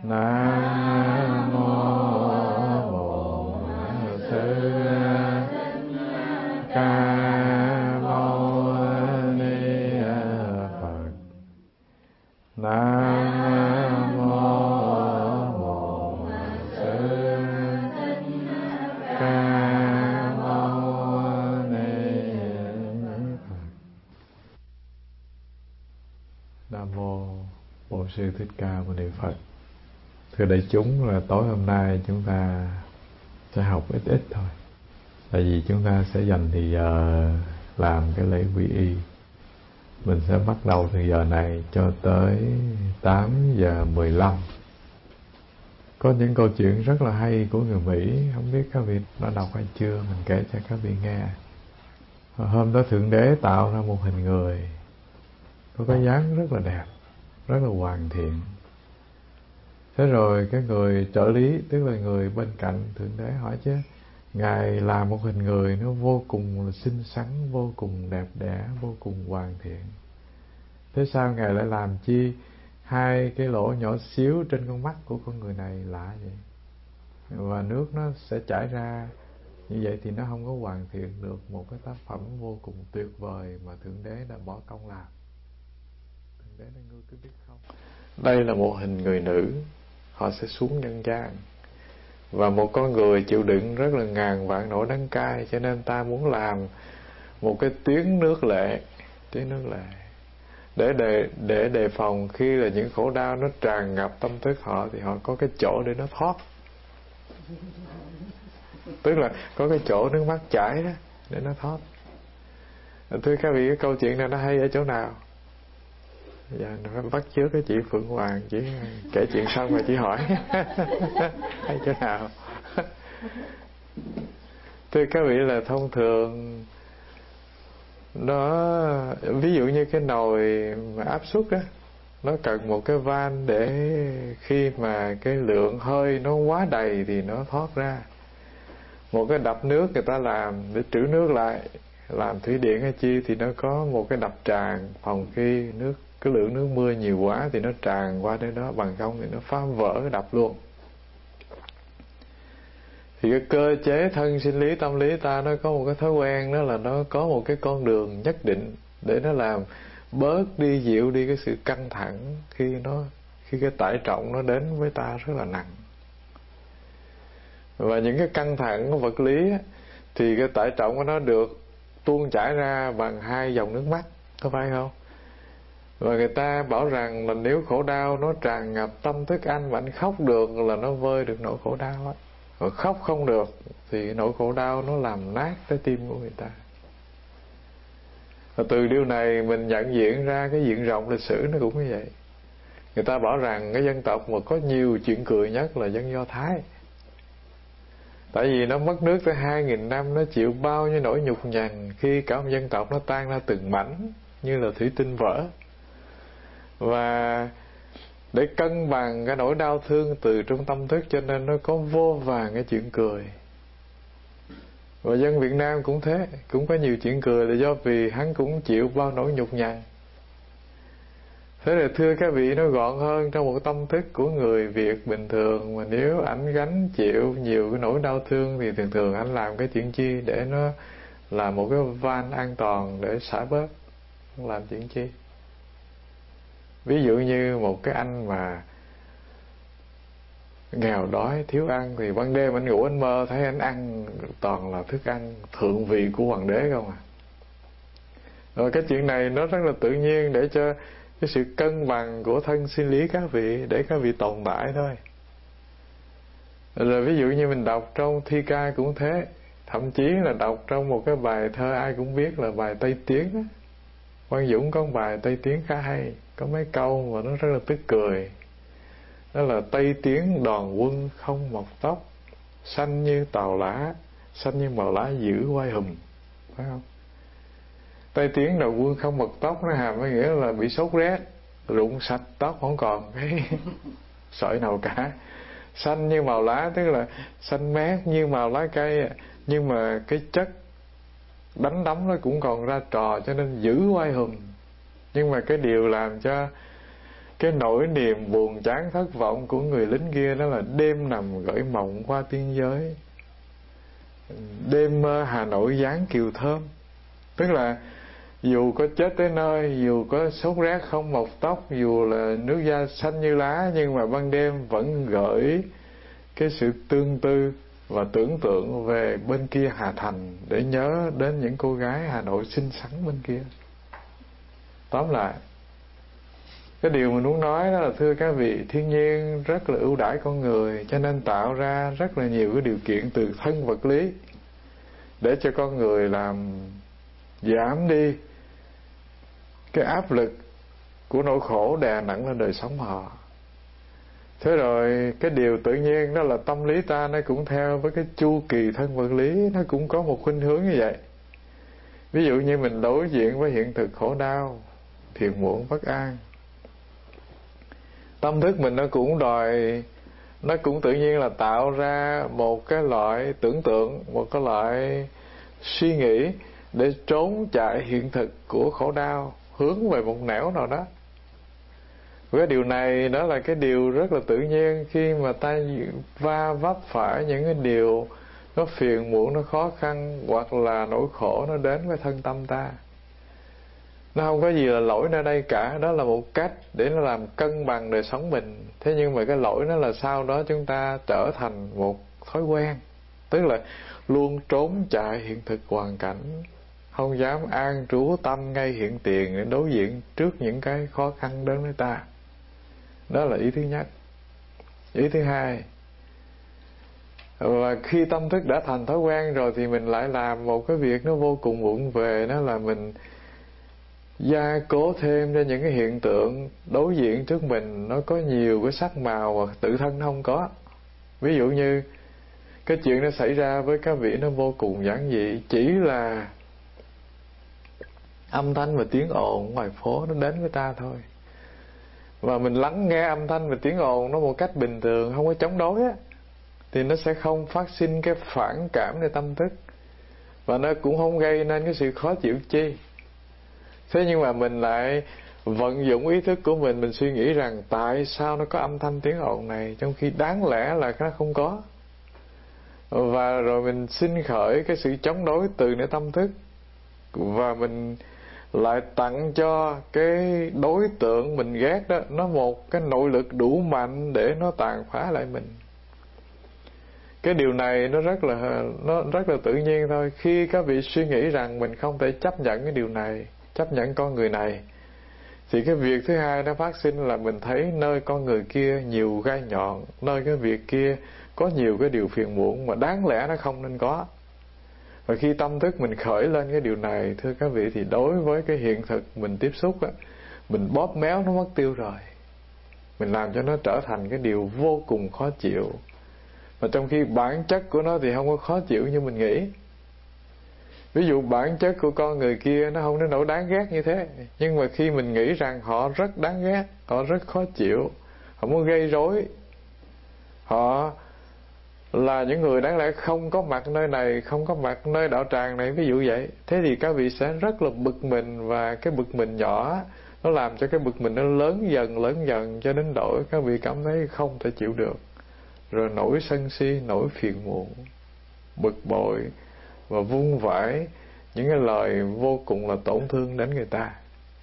Nam mô Bổn Sư Ca Mâu Ni Phật. Nam mô Bổn Sư Ca Mâu Ni Phật. Nam mô Bổn Sư Thích Ca Mâu Ni Phật. Thưa đại chúng, là tối hôm nay chúng ta sẽ học ít ít thôi. Tại vì chúng ta sẽ dành thì giờ làm cái lễ quy y. Mình sẽ bắt đầu từ giờ này cho tới 8 giờ 15. Có những câu chuyện rất là hay của người Mỹ, không biết các vị đã đọc hay chưa, mình kể cho các vị nghe. Hôm đó Thượng Đế tạo ra một hình người có cái dáng rất là đẹp, rất là hoàn thiện. Thế rồi cái người trợ lý, tức là người bên cạnh Thượng Đế hỏi chứ, Ngài làm một hình người nó vô cùng là xinh xắn, vô cùng đẹp đẽ, vô cùng hoàn thiện. Thế sao Ngài lại làm chi hai cái lỗ nhỏ xíu trên con mắt của con người này lạ vậy? Và nước nó sẽ chảy ra như vậy thì nó không có hoàn thiện được một cái tác phẩm vô cùng tuyệt vời mà Thượng Đế đã bỏ công làm. Thượng Đế nói ngươi cứ biết không? Đây là một hình người nữ, họ sẽ xuống nhân gian. Và một con người chịu đựng rất là ngàn vạn nỗi đắng cay, cho nên ta muốn làm một cái tiếng nước lệ để đề phòng khi là những khổ đau nó tràn ngập tâm thức họ thì họ có cái chỗ để nó thoát. Tức là có cái chỗ nước mắt chảy đó để nó thoát. Thưa các vị, cái câu chuyện này nó hay ở chỗ nào? Dạ, phải bắt chước cái chị Phượng Hoàng, chỉ kể chuyện xong rồi chỉ hỏi hay chỗ nào? Thưa các vị, là thông thường nó, ví dụ như cái nồi mà áp suất á, nó cần một cái van để khi mà cái lượng hơi nó quá đầy thì nó thoát ra. Một cái đập nước người ta làm để trữ nước lại, làm thủy điện hay chi thì nó có một cái đập tràn, phòng khi cái lượng nước mưa nhiều quá thì nó tràn qua nơi đó, bằng không thì nó phá vỡ cái đập luôn. Thì cái cơ chế thân sinh lý tâm lý ta nó có một cái thói quen, đó là nó có một cái con đường nhất định để nó làm bớt đi, dịu đi cái sự căng thẳng khi cái tải trọng nó đến với ta rất là nặng. Và những cái căng thẳng vật lý á, thì cái tải trọng của nó được tuôn chảy ra bằng hai dòng nước mắt, có phải không? Và người ta bảo rằng là nếu khổ đau nó tràn ngập tâm thức anh mà anh khóc được là nó vơi được nỗi khổ đau á. Rồi khóc không được thì nỗi khổ đau nó làm nát trái tim của người ta. Và từ điều này mình nhận diện ra cái diện rộng lịch sử nó cũng như vậy. Người ta bảo rằng cái dân tộc mà có nhiều chuyện cười nhất là dân Do Thái. Tại vì nó mất nước tới 2.000 năm, nó chịu bao nhiêu nỗi nhục nhằn khi cả một dân tộc nó tan ra từng mảnh như là thủy tinh vỡ. Và để cân bằng cái nỗi đau thương từ trong tâm thức, cho nên nó có vô vàn cái chuyện cười. Và dân Việt Nam cũng thế, cũng có nhiều chuyện cười là do vì hắn cũng chịu bao nỗi nhục nhằn. Thế là thưa các vị, nó gọn hơn trong một tâm thức của người Việt bình thường. Mà nếu ảnh gánh chịu nhiều cái nỗi đau thương thì thường thường ảnh làm cái chuyện chi để nó là một cái van an toàn để xả bớt, không làm chuyện chi. Ví dụ như một cái anh mà nghèo đói thiếu ăn thì ban đêm anh ngủ anh mơ thấy anh ăn toàn là thức ăn thượng vị của hoàng đế không à. Rồi cái chuyện này nó rất là tự nhiên để cho cái sự cân bằng của thân sinh lý các vị, để các vị tồn tại thôi. Rồi ví dụ như mình đọc trong thi ca cũng thế, thậm chí là đọc trong một cái bài thơ ai cũng biết là bài Tây Tiến đó. Quang Dũng có một bài Tây Tiến khá hay, có mấy câu mà nó rất là tức cười. Đó là Tây Tiến đoàn quân không mọc tóc, xanh như tàu lá, xanh như màu lá giữ quay hùm, phải không? Tây Tiến đoàn quân không mọc tóc nó hàm có nghĩa là bị sốt rét, rụng sạch tóc không còn cái sợi nào cả. Xanh như màu lá tức là xanh mét như màu lá cây, nhưng mà cái chất đánh đấm nó cũng còn ra trò, cho nên giữ quay hùm. Nhưng mà cái điều làm cho cái nỗi niềm buồn chán thất vọng của người lính kia đó là đêm nằm gợi mộng qua tiên giới, đêm mơ Hà Nội dáng kiều thơm. Tức là dù có chết tới nơi, dù có sốt rét không mọc tóc, dù là nước da xanh như lá, nhưng mà ban đêm vẫn gợi cái sự tương tư và tưởng tượng về bên kia Hà Thành, để nhớ đến những cô gái Hà Nội xinh xắn bên kia. Tóm lại, cái điều mình muốn nói đó là, thưa các vị, thiên nhiên rất là ưu đãi con người, cho nên tạo ra rất là nhiều cái điều kiện từ thân vật lý để cho con người làm giảm đi cái áp lực của nỗi khổ đè nặng lên đời sống họ. Thế rồi cái điều tự nhiên đó là tâm lý ta nó cũng theo với cái chu kỳ thân vật lý, nó cũng có một khuynh hướng như vậy. Ví dụ như mình đối diện với hiện thực khổ đau, phiền muộn, bất an, tâm thức mình nó cũng tự nhiên là tạo ra một cái loại tưởng tượng, một cái loại suy nghĩ để trốn chạy hiện thực của khổ đau, hướng về một nẻo nào đó. Cái điều này đó là cái điều rất là tự nhiên khi mà ta va vấp phải những cái điều nó phiền muộn, nó khó khăn, hoặc là nỗi khổ nó đến với thân tâm ta. Nó không có gì là lỗi nơi đây cả, đó là một cách để nó làm cân bằng đời sống mình. Thế nhưng mà cái lỗi đó là sau đó chúng ta trở thành một thói quen, tức là luôn trốn chạy hiện thực hoàn cảnh, không dám an trú tâm ngay hiện tiền để đối diện trước những cái khó khăn đến với ta. Đó là ý thứ nhất. Ý thứ hai, và khi tâm thức đã thành thói quen rồi thì mình lại làm một cái việc nó vô cùng vụng về, đó là mình gia cố thêm cho những cái hiện tượng đối diện trước mình nó có nhiều cái sắc màu mà tự thân nó không có. Ví dụ như cái chuyện nó xảy ra với các vị nó vô cùng giản dị, chỉ là âm thanh và tiếng ồn ngoài phố nó đến với ta thôi, và mình lắng nghe âm thanh và tiếng ồn nó một cách bình thường, không có chống đối á, thì nó sẽ không phát sinh cái phản cảmในtâm thức, và nó cũng không gây nên cái sự khó chịu chi. Thế nhưng mà mình lại vận dụng ý thức của mình suy nghĩ rằng tại sao nó có âm thanh tiếng ồn này, trong khi đáng lẽ là nó không có. Và rồi mình sinh khởi cái sự chống đối từ nơi tâm thức, và mình lại tặng cho cái đối tượng mình ghét đó nó một cái nội lực đủ mạnh để nó tàn phá lại mình. Cái điều này nó rất là tự nhiên thôi. Khi các vị suy nghĩ rằng mình không thể chấp nhận cái điều này, chấp nhận con người này, thì cái việc thứ hai nó phát sinh là mình thấy nơi con người kia nhiều gai nhọn, nơi cái việc kia có nhiều cái điều phiền muộn mà đáng lẽ nó không nên có. Và khi tâm thức mình khởi lên cái điều này, thưa các vị, thì đối với cái hiện thực mình tiếp xúc á, mình bóp méo nó mất tiêu rồi, mình làm cho nó trở thành cái điều vô cùng khó chịu, mà trong khi bản chất của nó thì không có khó chịu như mình nghĩ. Ví dụ bản chất của con người kia nó không đến nỗi đáng ghét như thế, nhưng mà khi mình nghĩ rằng họ rất đáng ghét, họ rất khó chịu, họ muốn gây rối, họ là những người đáng lẽ không có mặt nơi này, không có mặt nơi đạo tràng này, ví dụ vậy, thế thì các vị sẽ rất là bực mình, và cái bực mình nhỏ nó làm cho cái bực mình nó lớn dần cho đến độ các vị cảm thấy không thể chịu được, rồi nổi sân si, nổi phiền muộn, bực bội và vung vãi những cái lời vô cùng là tổn thương đến người ta.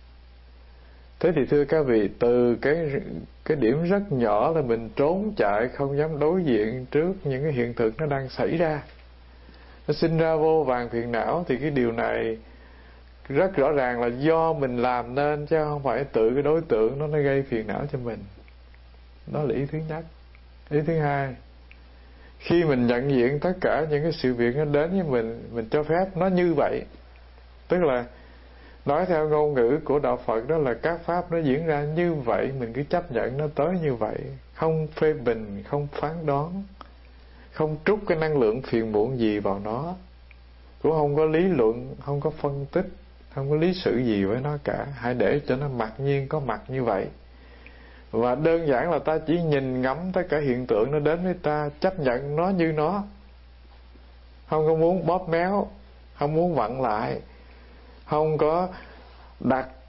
Thế thì thưa các vị, từ cái điểm rất nhỏ là mình trốn chạy, không dám đối diện trước những cái hiện thực nó đang xảy ra, nó sinh ra vô vàn phiền não, thì cái điều này rất rõ ràng là do mình làm nên, chứ không phải tự cái đối tượng nó gây phiền não cho mình. Đó là ý thứ nhất. Ý thứ hai, khi mình nhận diện tất cả những cái sự việc nó đến với mình cho phép nó như vậy, tức là nói theo ngôn ngữ của đạo Phật đó là các pháp nó diễn ra như vậy, mình cứ chấp nhận nó tới như vậy, không phê bình, không phán đoán, không trút cái năng lượng phiền muộn gì vào nó, cũng không có lý luận, không có phân tích, không có lý sự gì với nó cả. Hãy để cho nó mặc nhiên có mặt như vậy, và đơn giản là ta chỉ nhìn ngắm tất cả hiện tượng nó đến với ta, chấp nhận nó như nó, không có muốn bóp méo, không muốn vặn lại, không có đặt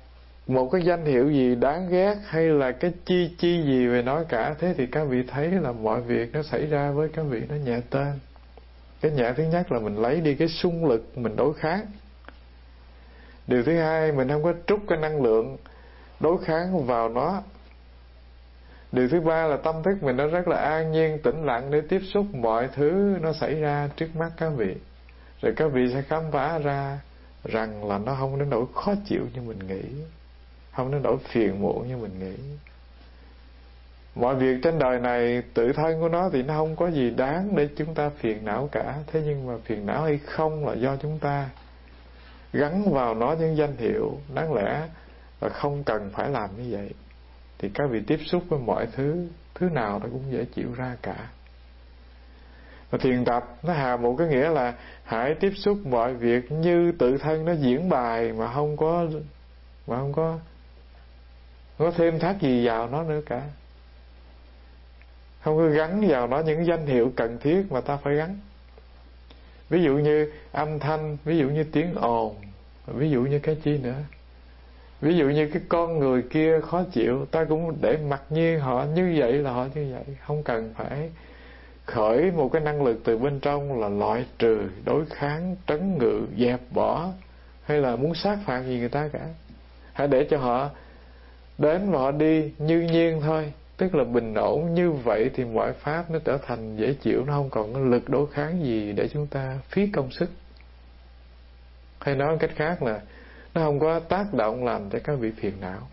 một cái danh hiệu gì đáng ghét hay là cái chi gì về nó cả. Thế thì các vị thấy là mọi việc nó xảy ra với các vị nó nhẹ tên. Cái nhẹ thứ nhất là mình lấy đi cái xung lực mình đối kháng. Điều thứ hai, mình không có trút cái năng lượng đối kháng vào nó. Điều thứ ba là tâm thức mình nó rất là an nhiên, tĩnh lặng để tiếp xúc mọi thứ nó xảy ra trước mắt các vị. Rồi các vị sẽ khám phá ra rằng là nó không đến nỗi khó chịu như mình nghĩ, không đến nỗi phiền muộn như mình nghĩ. Mọi việc trên đời này tự thân của nó thì nó không có gì đáng để chúng ta phiền não cả. Thế nhưng mà phiền não hay không là do chúng ta gắn vào nó những danh hiệu đáng lẽ là không cần phải làm như vậy. Thì các vị tiếp xúc với mọi thứ, thứ nào nó cũng dễ chịu ra cả. Và thiền tập nó hàm một cái nghĩa là hãy tiếp xúc mọi việc như tự thân nó diễn bài, mà không có thêm thắt gì vào nó nữa cả. Không có gắn vào nó những danh hiệu cần thiết mà ta phải gắn. Ví dụ như âm thanh, ví dụ như tiếng ồn, ví dụ như cái chi nữa. Ví dụ như cái con người kia khó chịu, ta cũng để mặc nhiên họ như vậy là họ như vậy. Không cần phải khởi một cái năng lực từ bên trong là loại trừ, đối kháng, trấn ngự, dẹp bỏ, hay là muốn sát phạt gì người ta cả. Hãy để cho họ đến và họ đi như nhiên thôi. Tức là bình ổn. Như vậy thì mọi pháp nó trở thành dễ chịu, nó không còn có lực đối kháng gì để chúng ta phí công sức. Hay nói một cách khác là nó không có tác động làm cho các vị phiền não.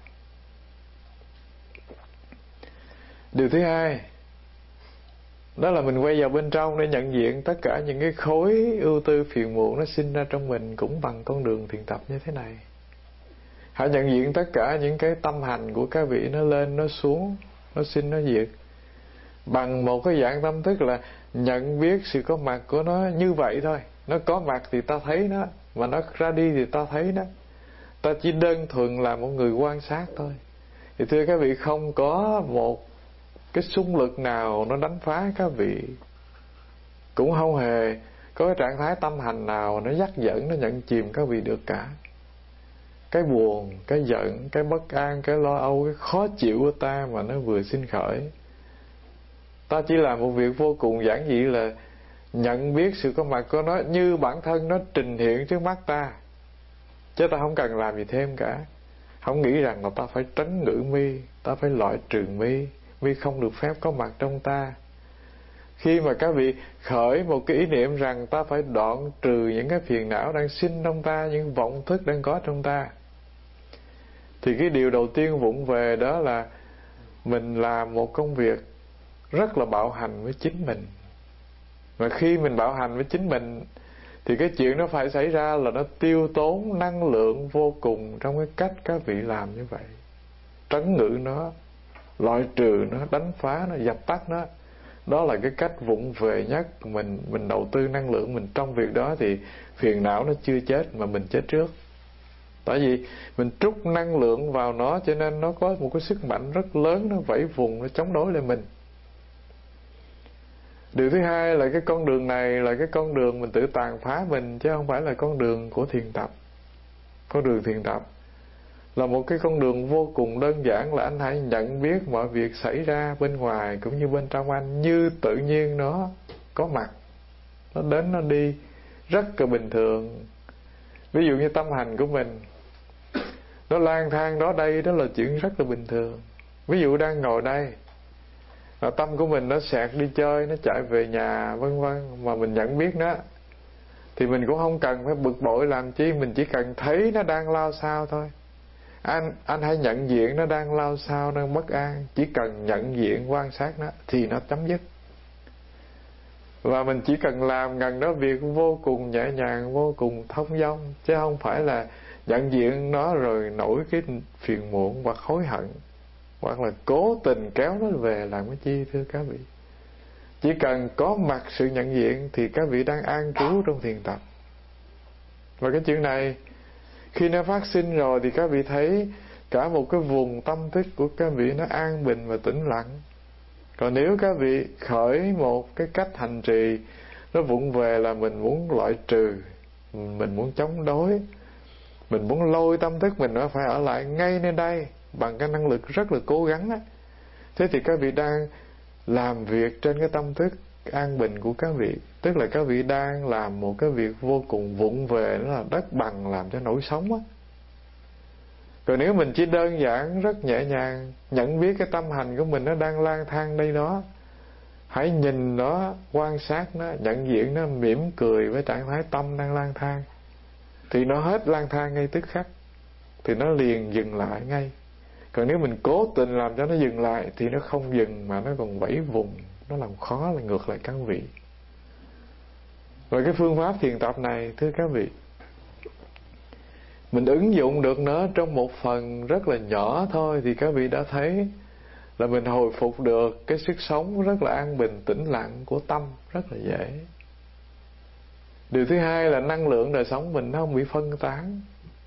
Điều thứ hai, đó là mình quay vào bên trong để nhận diện tất cả những cái khối ưu tư phiền muộn nó sinh ra trong mình cũng bằng con đường thiền tập như thế này. Hãy nhận diện tất cả những cái tâm hành của các vị nó lên, nó xuống, nó sinh, nó diệt, bằng một cái dạng tâm thức là nhận biết sự có mặt của nó như vậy thôi. Nó có mặt thì ta thấy nó, mà nó ra đi thì ta thấy nó. Ta chỉ đơn thuần là một người quan sát thôi. Thì thưa các vị, không có một cái xung lực nào nó đánh phá các vị, cũng không hề có cái trạng thái tâm hành nào nó dắt dẫn, nó nhận chìm các vị được cả. Cái buồn, cái giận, cái bất an, cái lo âu, cái khó chịu của ta mà nó vừa sinh khởi, ta chỉ làm một việc vô cùng giản dị là nhận biết sự có mặt của nó như bản thân nó trình hiện trước mắt ta, chứ ta không cần làm gì thêm cả. Không nghĩ rằng là ta phải trấn ngự mi, ta phải loại trừ mi không được phép có mặt trong ta. Khi mà các vị khởi một cái ý niệm rằng ta phải đoạn trừ những cái phiền não đang sinh trong ta, những vọng thức đang có trong ta, thì cái điều đầu tiên vụng về đó là mình làm một công việc rất là bạo hành với chính mình. Và khi mình bạo hành với chính mình thì cái chuyện nó phải xảy ra là nó tiêu tốn năng lượng vô cùng trong cái cách các vị làm như vậy. Trấn ngự nó, loại trừ nó, đánh phá nó, dập tắt nó, đó là cái cách vụng về nhất. Mình đầu tư năng lượng mình trong việc đó thì phiền não nó chưa chết mà mình chết trước. Tại vì mình trút năng lượng vào nó, cho nên nó có một cái sức mạnh rất lớn, nó vẫy vùng, nó chống đối lại mình. Điều thứ hai là cái con đường này là cái con đường mình tự tàn phá mình, chứ không phải là con đường của thiền tập. Con đường thiền tập là một cái con đường vô cùng đơn giản, là anh hãy nhận biết mọi việc xảy ra bên ngoài cũng như bên trong anh như tự nhiên nó có mặt, nó đến nó đi rất là bình thường. Ví dụ như tâm hành của mình nó lang thang đó đây, đó là chuyện rất là bình thường. Ví dụ đang ngồi đây, tâm của mình nó xẹt đi chơi, nó chạy về nhà vân vân, mà mình nhận biết nó thì mình cũng không cần phải bực bội làm chi, mình chỉ cần thấy nó đang lao sao thôi. Anh hãy nhận diện nó đang lao sao, đang bất an, chỉ cần nhận diện quan sát nó thì nó chấm dứt. Và mình chỉ cần làm gần đó việc vô cùng nhẹ nhàng, vô cùng thông dong, chứ không phải là nhận diện nó rồi nổi cái phiền muộn hoặc hối hận, hoặc là cố tình kéo nó về làm cái chi. Thưa các vị, chỉ cần có mặt sự nhận diện thì các vị đang an trú trong thiền tập. Và cái chuyện này khi nó phát sinh rồi thì các vị thấy cả một cái vùng tâm thức của các vị nó an bình và tĩnh lặng. Còn nếu các vị khởi một cái cách hành trì nó vụng về là mình muốn loại trừ, mình muốn chống đối, Mình muốn lôi tâm thức mình nó phải ở lại ngay nơi đây bằng cái năng lực rất là cố gắng á. Thế thì các vị đang làm việc trên cái tâm thức an bình của các vị. Tức là các vị đang làm một cái việc vô cùng vụng về, đó là đất bằng làm cho nổi sóng á. Còn nếu mình chỉ đơn giản rất nhẹ nhàng nhận biết cái tâm hành của mình nó đang lang thang đây đó, hãy nhìn nó, quan sát nó, nhận diện nó, mỉm cười với trạng thái tâm đang lang thang, thì nó hết lang thang ngay tức khắc, thì nó liền dừng lại ngay. Còn nếu mình cố tình làm cho nó dừng lại thì nó không dừng mà nó còn vẫy vùng, nó làm khó là ngược lại các vị. Và cái phương pháp thiền tập này, thưa các vị, mình ứng dụng được nó trong một phần rất là nhỏ thôi thì các vị đã thấy là mình hồi phục được cái sức sống rất là an bình, tĩnh lặng của tâm rất là dễ. Điều thứ hai là năng lượng đời sống mình nó không bị phân tán.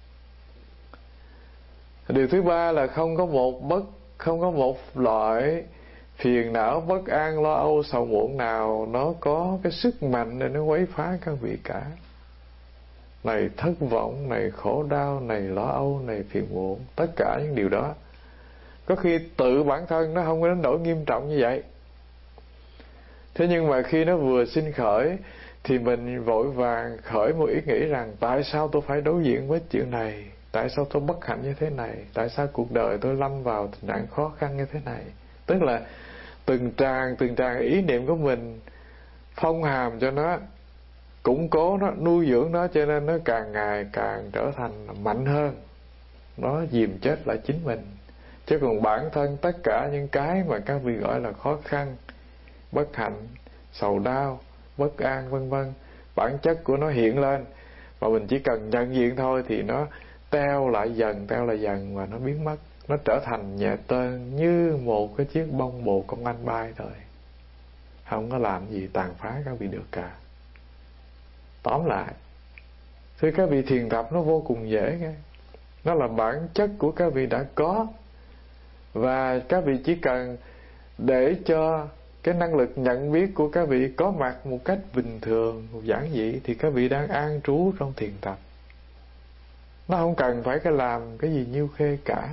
Điều thứ ba là không có một loại phiền não, bất an, lo âu, sầu muộn nào nó có cái sức mạnh để nó quấy phá các vị cả. Này thất vọng, này khổ đau, này lo âu, này phiền muộn, tất cả những điều đó có khi tự bản thân nó không có đến nỗi nghiêm trọng như vậy. Thế nhưng mà khi nó vừa sinh khởi thì mình vội vàng khởi một ý nghĩ rằng tại sao tôi phải đối diện với chuyện này, tại sao tôi bất hạnh như thế này, tại sao cuộc đời tôi lâm vào tình trạng khó khăn như thế này. Tức là từng tràng ý niệm của mình phong hàm cho nó, củng cố nó, nuôi dưỡng nó, cho nên nó càng ngày càng trở thành mạnh hơn, nó dìm chết lại chính mình. Chứ còn bản thân tất cả những cái mà các vị gọi là khó khăn, bất hạnh, sầu đau, bất an vân vân, bản chất của nó hiện lên và mình chỉ cần nhận diện thôi thì nó teo lại dần và nó biến mất. Nó trở thành nhẹ tơn như một cái chiếc bông bồ công anh bay thôi, không có làm gì tàn phá các vị được cả. Tóm lại, thưa các vị, thiền tập nó vô cùng dễ nghe. Nó là bản chất của các vị đã có, và các vị chỉ cần để cho cái năng lực nhận biết của các vị có mặt một cách bình thường, một giản dị, thì các vị đang an trú trong thiền tập. Nó không cần phải làm cái gì nhiêu khê cả.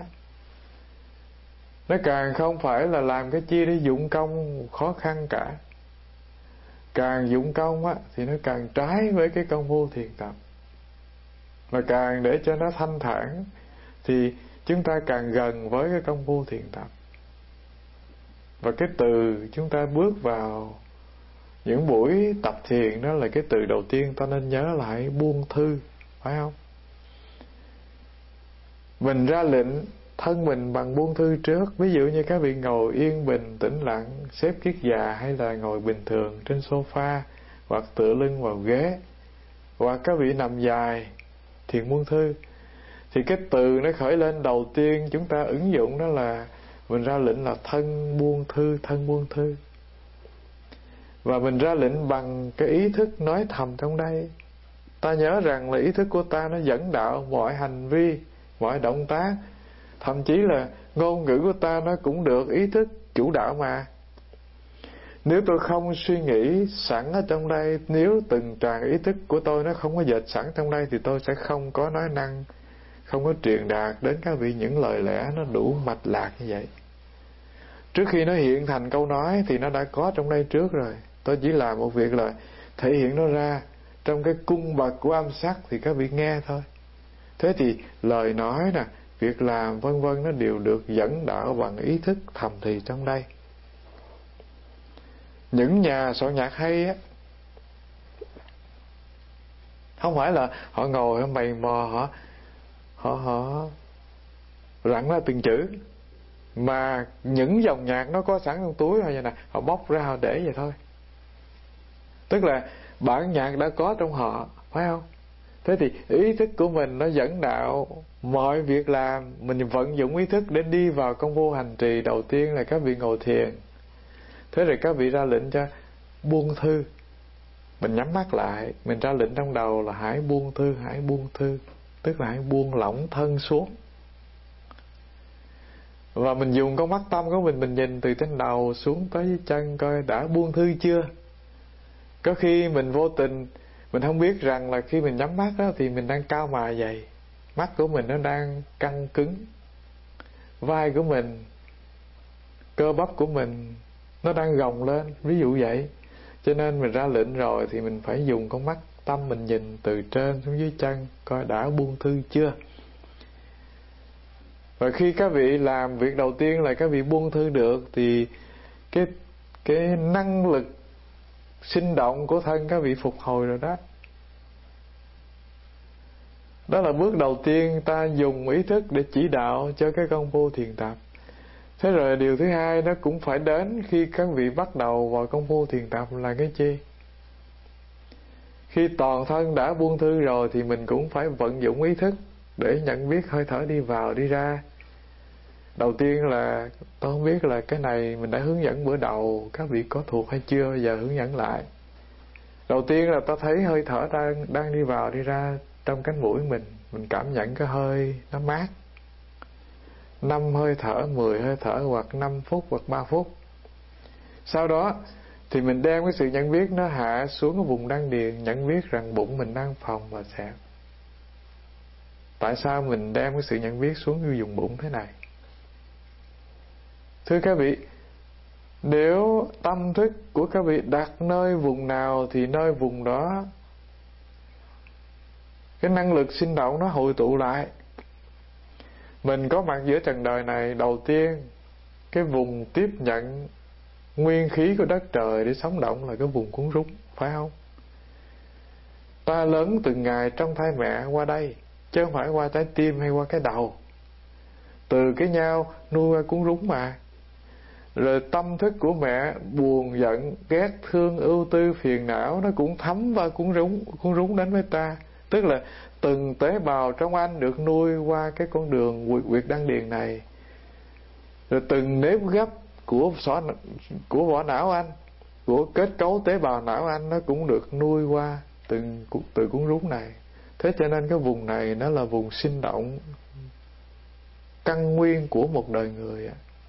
Nó càng không phải là làm cái chi để dụng công khó khăn cả. Càng dụng công á thì nó càng trái với cái công phu thiền tập. Và càng để cho nó thanh thản thì chúng ta càng gần với cái công phu thiền tập. Và cái từ chúng ta bước vào những buổi tập thiền đó là cái từ đầu tiên ta nên nhớ lại, buông thư, phải không? Mình ra lệnh thân mình bằng buông thư trước. Ví dụ như các vị ngồi yên bình, tĩnh lặng, xếp kiết già hay là ngồi bình thường trên sofa, hoặc tựa lưng vào ghế, hoặc các vị nằm dài thiền buông thư, thì cái từ nó khởi lên đầu tiên chúng ta ứng dụng đó là mình ra lệnh là thân buông thư. Và mình ra lệnh bằng cái ý thức nói thầm trong đây. Ta nhớ rằng là ý thức của ta nó dẫn đạo mọi hành vi, mọi động tác, thậm chí là ngôn ngữ của ta nó cũng được ý thức chủ đạo mà. Nếu tôi không suy nghĩ sẵn ở trong đây, nếu từng tràng ý thức của tôi nó không có dệt sẵn trong đây, thì tôi sẽ không có nói năng, không có truyền đạt đến các vị những lời lẽ nó đủ mạch lạc như vậy. Trước khi nó hiện thành câu nói thì nó đã có trong đây trước rồi. Tôi chỉ làm một việc là thể hiện nó ra trong cái cung bậc của âm sắc thì các vị nghe thôi. Thế thì lời nói nè, việc làm vân vân nó đều được dẫn đạo bằng ý thức thầm thì trong đây. Những nhà soạn nhạc hay á, không phải là họ ngồi họ mày mò họ rặn ra từng chữ, mà những dòng nhạc nó có sẵn trong túi rồi vậy nè, họ bóc ra họ để vậy thôi. Tức là bản nhạc đã có trong họ, phải không? Thế thì ý thức của mình nó dẫn đạo mọi việc làm. Mình vận dụng ý thức để đi vào công phu hành trì đầu tiên là các vị ngồi thiền. Thế rồi các vị ra lệnh cho buông thư. Mình nhắm mắt lại, mình ra lệnh trong đầu là hãy buông thư. Tức là hãy buông lỏng thân xuống. Và mình dùng con mắt tâm của mình nhìn từ trên đầu xuống tới chân coi đã buông thư chưa. Có khi mình vô tình, mình không biết rằng là khi mình nhắm mắt đó thì mình đang cau mày vậy. mắt của mình nó đang căng cứng, vai của mình, cơ bắp của mình nó đang gồng lên, ví dụ vậy. Cho nên mình ra lệnh rồi thì mình phải dùng con mắt tâm mình nhìn từ trên xuống dưới chân, coi đã buông thư chưa. Và khi các vị làm việc đầu tiên là các vị buông thư được, thì cái năng lực sinh động của thân các vị phục hồi rồi đó. Đó là bước đầu tiên ta dùng ý thức để chỉ đạo cho cái công phu thiền tập. Thế rồi điều thứ hai nó cũng phải đến khi các vị bắt đầu vào công phu thiền tập là cái chi? Khi toàn thân đã buông thư rồi thì mình cũng phải vận dụng ý thức để nhận biết hơi thở đi vào đi ra. Đầu tiên là tôi không biết là cái này mình đã hướng dẫn bữa đầu, các vị có thuộc hay chưa, giờ hướng dẫn lại. Đầu tiên là ta thấy hơi thở đang đi vào đi ra trong cánh mũi mình cảm nhận cái hơi nó mát. 5 hơi thở, 10 hơi thở, hoặc 5 phút hoặc 3 phút. Sau đó thì mình đem cái sự nhận biết nó hạ xuống cái vùng đan điền, nhận biết rằng bụng mình đang phồng và xẹp. Tại sao mình đem cái sự nhận biết xuống cái vùng bụng thế này? Thưa các vị, nếu tâm thức của các vị đặt nơi vùng nào thì nơi vùng đó cái năng lực sinh động nó hội tụ lại. Mình có mặt giữa trần đời này, đầu tiên cái vùng tiếp nhận nguyên khí của đất trời để sống động là cái vùng cuốn rúng, phải không? Ta lớn từng ngày trong thai mẹ qua đây, chứ không phải qua trái tim hay qua cái đầu. Từ cái nhau nuôi qua cuốn rúng mà. Rồi tâm thức của mẹ buồn giận, ghét thương, ưu tư, phiền não nó cũng thấm vào cuốn rúng đến với ta. Tức là từng tế bào trong anh được nuôi qua cái con đường huyệt đan điền này. Rồi từng nếp gấp của vỏ não anh, của kết cấu tế bào não anh, nó cũng được nuôi qua từ cuốn rúng này. Thế cho nên cái vùng này nó là vùng sinh động căn nguyên của một đời người.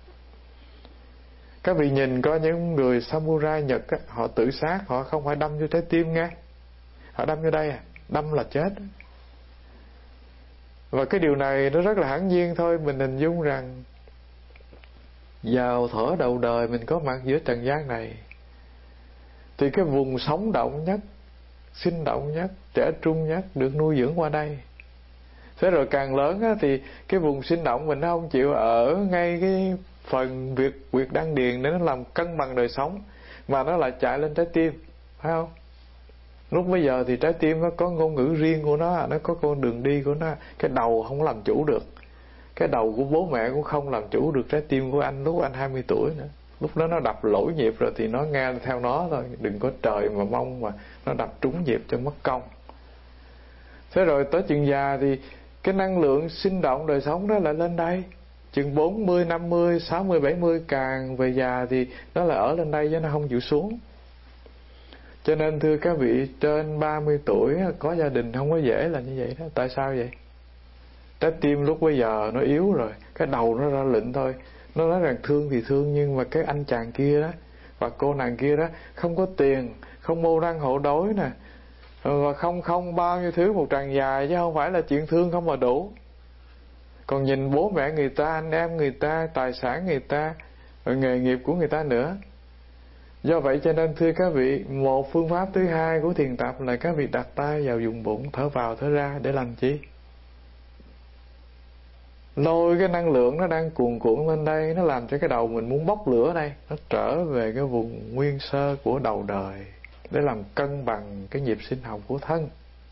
Các vị nhìn coi những người samurai Nhật á, họ tự sát, họ không phải đâm vô trái tim nghe, họ đâm vô đây đâm là chết. Và cái điều này nó rất là hẳn nhiên thôi. Mình hình dung rằng vào thở đầu đời mình có mặt giữa trần gian này, thì cái vùng sống động nhất, sinh động nhất, trẻ trung nhất được nuôi dưỡng qua đây. Thế rồi càng lớn á, thì cái vùng sinh động mình nó không chịu ở ngay cái phần huyệt đan điền để nó làm cân bằng đời sống, mà nó lại chạy lên trái tim, phải không? Lúc bây giờ thì trái tim nó có ngôn ngữ riêng của nó có con đường đi của nó. Cái đầu không làm chủ được. Cái đầu của bố mẹ cũng không làm chủ được trái tim của anh lúc anh 20 tuổi nữa. Lúc đó nó đập lỗi nhịp rồi thì nó nghe theo nó thôi. Đừng có trời mà mong mà nó đập trúng nhịp cho mất công. Thế rồi tới chừng già thì cái năng lượng sinh động đời sống đó lại lên đây. Chừng 40, 50, 60, 70, càng về già thì nó lại ở lên đây chứ nó không chịu xuống. Cho nên thưa các vị, trên 30 tuổi có gia đình không có dễ là như vậy đó. Tại sao vậy? Trái tim lúc bây giờ nó yếu rồi, cái đầu nó ra lệnh thôi. Nó nói rằng thương thì thương, nhưng mà cái anh chàng kia đó và cô nàng kia đó không có tiền, không mưu răng hộ đối nè, và không bao nhiêu thứ một tràng dài, chứ không phải là chuyện thương không mà đủ. Còn nhìn bố mẹ người ta, anh em người ta, tài sản người ta, rồi nghề nghiệp của người ta nữa. Do vậy cho nên thưa các vị, một phương pháp thứ hai của thiền tập là các vị đặt tay vào vùng bụng, thở vào thở ra. Để làm chi? Lôi cái năng lượng nó đang cuồn cuộn lên đây, nó làm cho cái đầu mình muốn bốc lửa đây, nó trở về cái vùng nguyên sơ của đầu đời, để làm cân bằng cái nhịp sinh học của thân.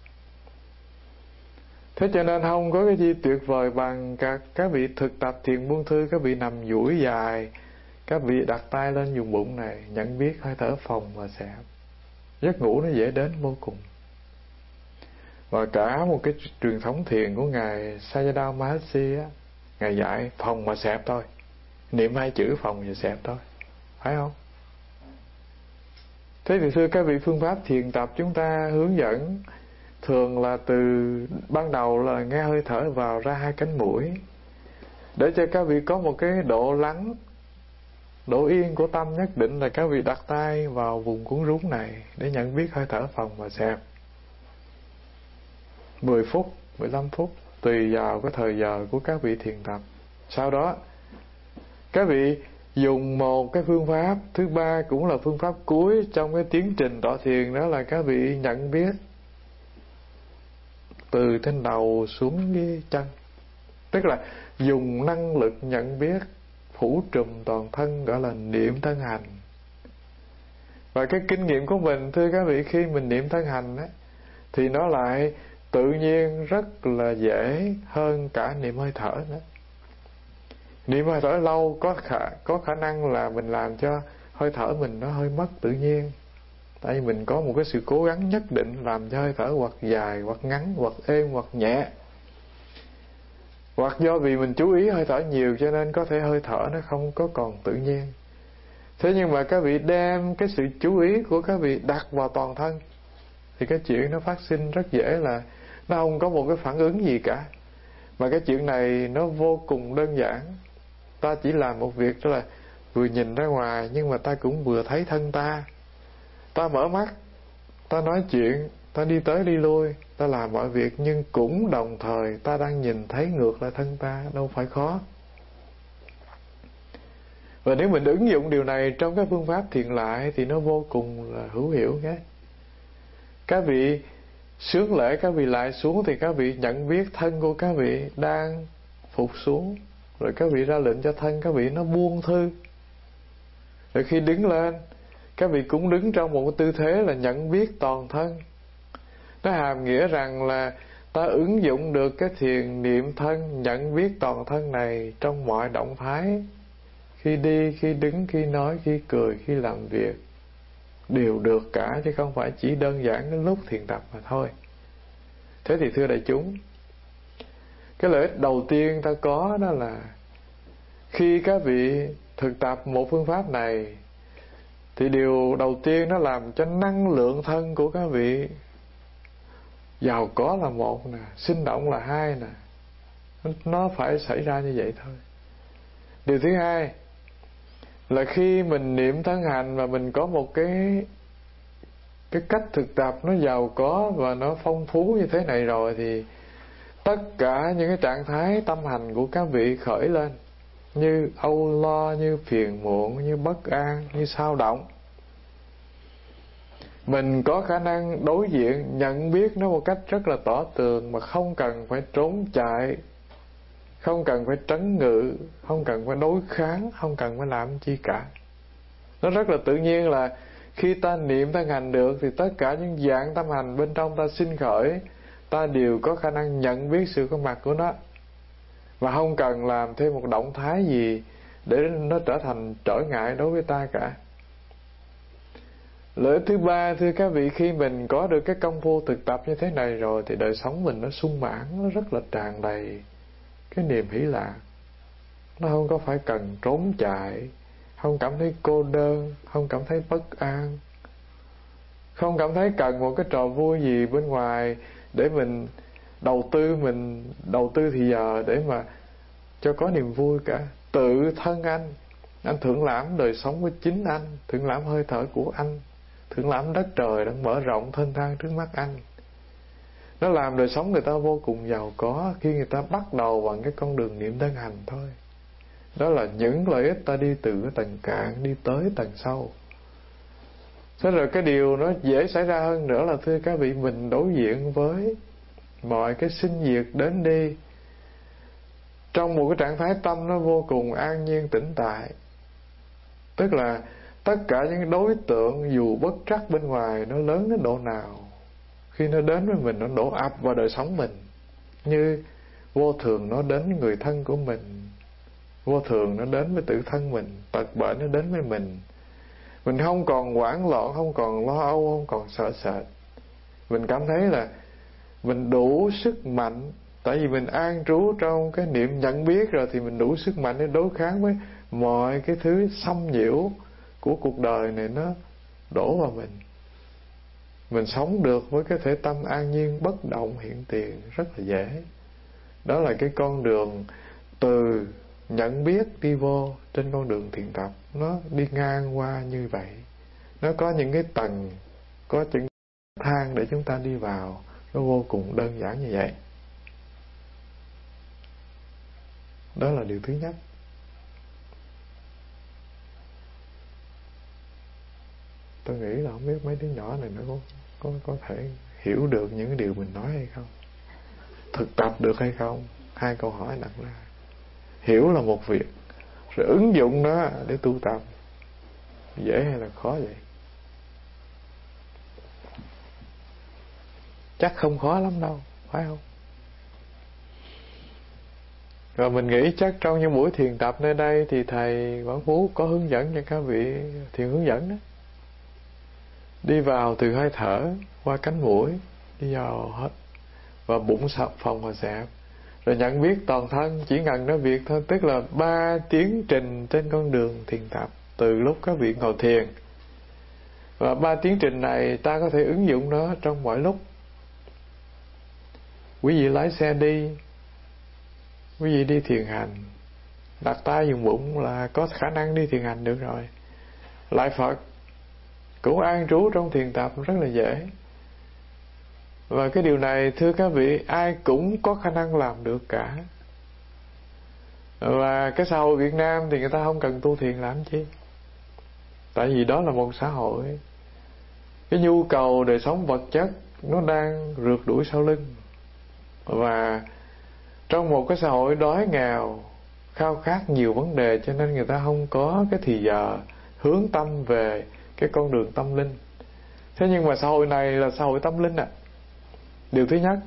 Thế cho nên không có cái gì tuyệt vời bằng các vị thực tập thiền buông thư. Các vị nằm duỗi dài, các vị đặt tay lên vùng bụng này, nhận biết hơi thở phồng và xẹp. Giấc ngủ nó dễ đến vô cùng. Và cả một cái truyền thống thiền của Ngài Sayadaw Maharishi á, Ngài dạy phồng và xẹp thôi, niệm 2 chữ phồng và xẹp thôi, phải không? Thế thì thưa các vị, phương pháp thiền tập chúng ta hướng dẫn thường là từ ban đầu là nghe hơi thở vào ra 2 cánh mũi, để cho các vị có một cái độ lắng, độ yên của tâm nhất định, là các vị đặt tay vào vùng cuốn rúng này để nhận biết hơi thở phồng và xẹp. 10 phút, 15 phút, tùy vào cái thời giờ của các vị thiền tập. Sau đó các vị dùng một cái phương pháp thứ ba, cũng là phương pháp cuối trong cái tiến trình tọa thiền, đó là các vị nhận biết từ trên đầu xuống cái chân. Tức là dùng năng lực nhận biết phủ trùm toàn thân, gọi là niệm thân hành. Và cái kinh nghiệm của mình, thưa các vị, khi mình niệm thân hành á, thì nó lại tự nhiên rất là dễ hơn cả niệm hơi thở nữa. Niệm hơi thở lâu có khả năng là mình làm cho hơi thở mình nó hơi mất tự nhiên. Tại vì mình có một cái sự cố gắng nhất định làm cho hơi thở hoặc dài, hoặc ngắn, hoặc êm, hoặc nhẹ. Hoặc do vì mình chú ý hơi thở nhiều cho nên có thể hơi thở nó không có còn tự nhiên. Thế nhưng mà các vị đem cái sự chú ý của các vị đặt vào toàn thân, thì cái chuyện nó phát sinh rất dễ, là nó không có một cái phản ứng gì cả. Mà cái chuyện này nó vô cùng đơn giản. Ta chỉ làm một việc, đó là vừa nhìn ra ngoài, nhưng mà ta cũng vừa thấy thân ta. Ta mở mắt, ta nói chuyện, ta đi tới đi lui, ta làm mọi việc, nhưng cũng đồng thời ta đang nhìn thấy ngược lại thân ta, đâu phải khó. Và nếu mình ứng dụng điều này trong các phương pháp thiền lại thì nó vô cùng là hữu hiệu nhé. Các vị sướng lễ, các vị lại xuống thì các vị nhận biết thân của các vị đang phục xuống. Rồi các vị ra lệnh cho thân các vị nó buông thư. Rồi khi đứng lên, các vị cũng đứng trong một cái tư thế là nhận biết toàn thân. Nó hàm nghĩa rằng là ta ứng dụng được cái thiền niệm thân, nhận biết toàn thân này trong mọi động thái. Khi đi, khi đứng, khi nói, khi cười, khi làm việc, đều được cả, chứ không phải chỉ đơn giản cái lúc thiền tập mà thôi. Thế thì thưa đại chúng, cái lợi ích đầu tiên ta có đó là khi các vị thực tập một phương pháp này, thì điều đầu tiên nó làm cho năng lượng thân của các vị giàu có là một nè, sinh động là hai nè. Nó phải xảy ra như vậy thôi. Điều thứ hai là khi mình niệm thân hành mà mình có một cái cách thực tập nó giàu có và nó phong phú như thế này rồi, thì tất cả những cái trạng thái tâm hành của các vị khởi lên, như âu lo, như phiền muộn, như bất an, như xao động, mình có khả năng đối diện, nhận biết nó một cách rất là tỏ tường, mà không cần phải trốn chạy, không cần phải trấn ngự, không cần phải đối kháng, không cần phải làm chi cả. Nó rất là tự nhiên là khi ta niệm thân hành được, thì tất cả những dạng tâm hành bên trong ta sinh khởi, ta đều có khả năng nhận biết sự có mặt của nó, và không cần làm thêm một động thái gì để nó trở thành trở ngại đối với ta cả. Lợi ích thứ ba, thưa các vị, khi mình có được cái công phu thực tập như thế này rồi, thì đời sống mình nó sung mãn, nó rất là tràn đầy cái niềm hỷ lạc. Nó không có phải cần trốn chạy, không cảm thấy cô đơn, không cảm thấy bất an, không cảm thấy cần một cái trò vui gì bên ngoài để mình đầu tư thì giờ để mà cho có niềm vui cả. Tự thân anh thưởng lãm đời sống của chính anh, thưởng lãm hơi thở của anh, thưởng lãm đất trời đang mở rộng thênh thang trước mắt anh. Nó làm đời sống người ta vô cùng giàu có khi người ta bắt đầu bằng cái con đường niệm thân hành thôi. Đó là những lợi ích ta đi từ cái tầng cạn đi tới tầng sâu. Thế rồi cái điều nó dễ xảy ra hơn nữa là, thưa các vị, mình đối diện với mọi cái sinh diệt đến đi trong một cái trạng thái tâm nó vô cùng an nhiên tĩnh tại. Tức là tất cả những đối tượng dù bất trắc bên ngoài nó lớn đến độ nào, khi nó đến với mình, nó đổ ập vào đời sống mình. Như vô thường nó đến người thân của mình, vô thường nó đến với tự thân mình, tật bệnh nó đến với mình. Mình không còn hoảng loạn, không còn lo âu, không còn sợ sệt. Mình cảm thấy là mình đủ sức mạnh. Tại vì mình an trú trong cái niệm nhận biết rồi, thì mình đủ sức mạnh để đối kháng với mọi cái thứ xâm nhiễu của cuộc đời này nó đổ vào mình. Mình sống được với cái thể tâm an nhiên bất động hiện tiền rất là dễ. Đó là cái con đường từ nhận biết đi vô trên con đường thiền tập. Nó đi ngang qua như vậy. Nó có những cái tầng, có những thang để chúng ta đi vào. Nó vô cùng đơn giản như vậy. Đó là điều thứ nhất. Tôi nghĩ là không biết mấy đứa nhỏ này nó có thể hiểu được những cái điều mình nói hay không, thực tập được hay không. Hai câu hỏi đặt ra. Hiểu là một việc, rồi ứng dụng nó để tu tập dễ hay là khó vậy? Chắc không khó lắm đâu, phải không? Rồi mình nghĩ chắc trong những buổi thiền tập nơi đây thì thầy Quảng Phú có hướng dẫn cho các vị thiền hướng dẫn đó. Đi vào từ hơi thở qua cánh mũi, đi vào hết và bụng phồng và xẹp, rồi nhận biết toàn thân, chỉ cần nói việc thôi. Tức là 3 tiến trình trên con đường thiền tập từ lúc các vị ngồi thiền. Và 3 tiến trình này ta có thể ứng dụng nó trong mọi lúc. Quý vị lái xe đi, quý vị đi thiền hành, đặt tay vùng bụng là có khả năng đi thiền hành được rồi. Lại Phật cũng an trú trong thiền tập rất là dễ. Và cái điều này thưa các vị, ai cũng có khả năng làm được cả. Và cái xã hội Việt Nam thì người ta không cần tu thiền làm chi. Tại vì đó là một xã hội, cái nhu cầu đời sống vật chất nó đang rượt đuổi sau lưng. Và trong một cái xã hội đói nghèo, khao khát nhiều vấn đề, cho nên người ta không có cái thì giờ hướng tâm về cái con đường tâm linh. Thế nhưng mà xã hội này là xã hội tâm linh ạ. Điều thứ nhất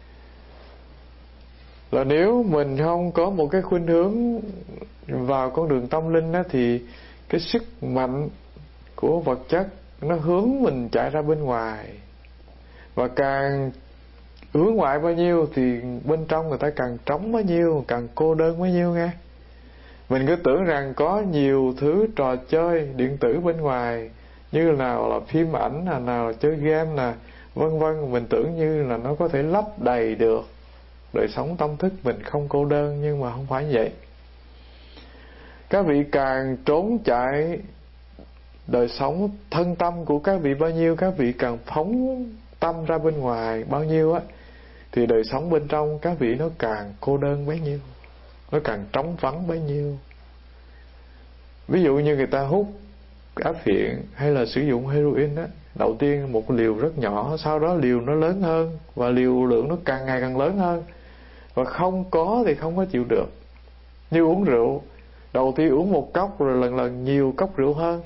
là nếu mình không có một cái khuynh hướng vào con đường tâm linh đó, thì cái sức mạnh của vật chất nó hướng mình chạy ra bên ngoài. Và càng hướng ngoại bao nhiêu thì bên trong người ta càng trống bấy nhiêu, càng cô đơn bấy nhiêu nghe. Mình cứ tưởng rằng có nhiều thứ trò chơi điện tử bên ngoài, như nào là phim ảnh, nào là chơi game nè, vân vân. Mình tưởng như là nó có thể lấp đầy được đời sống tâm thức mình không cô đơn, nhưng mà không phải như vậy. Các vị càng trốn chạy đời sống thân tâm của các vị bao nhiêu, các vị càng phóng tâm ra bên ngoài bao nhiêu á, thì đời sống bên trong các vị nó càng cô đơn bấy nhiêu, nó càng trống vắng bấy nhiêu. Ví dụ như người ta hút áp phiện hay là sử dụng heroin á, đầu tiên một liều rất nhỏ, sau đó liều nó lớn hơn và liều lượng nó càng ngày càng lớn hơn, và không có thì không có chịu được. Như uống rượu, đầu tiên uống một cốc rồi lần lần nhiều cốc rượu hơn.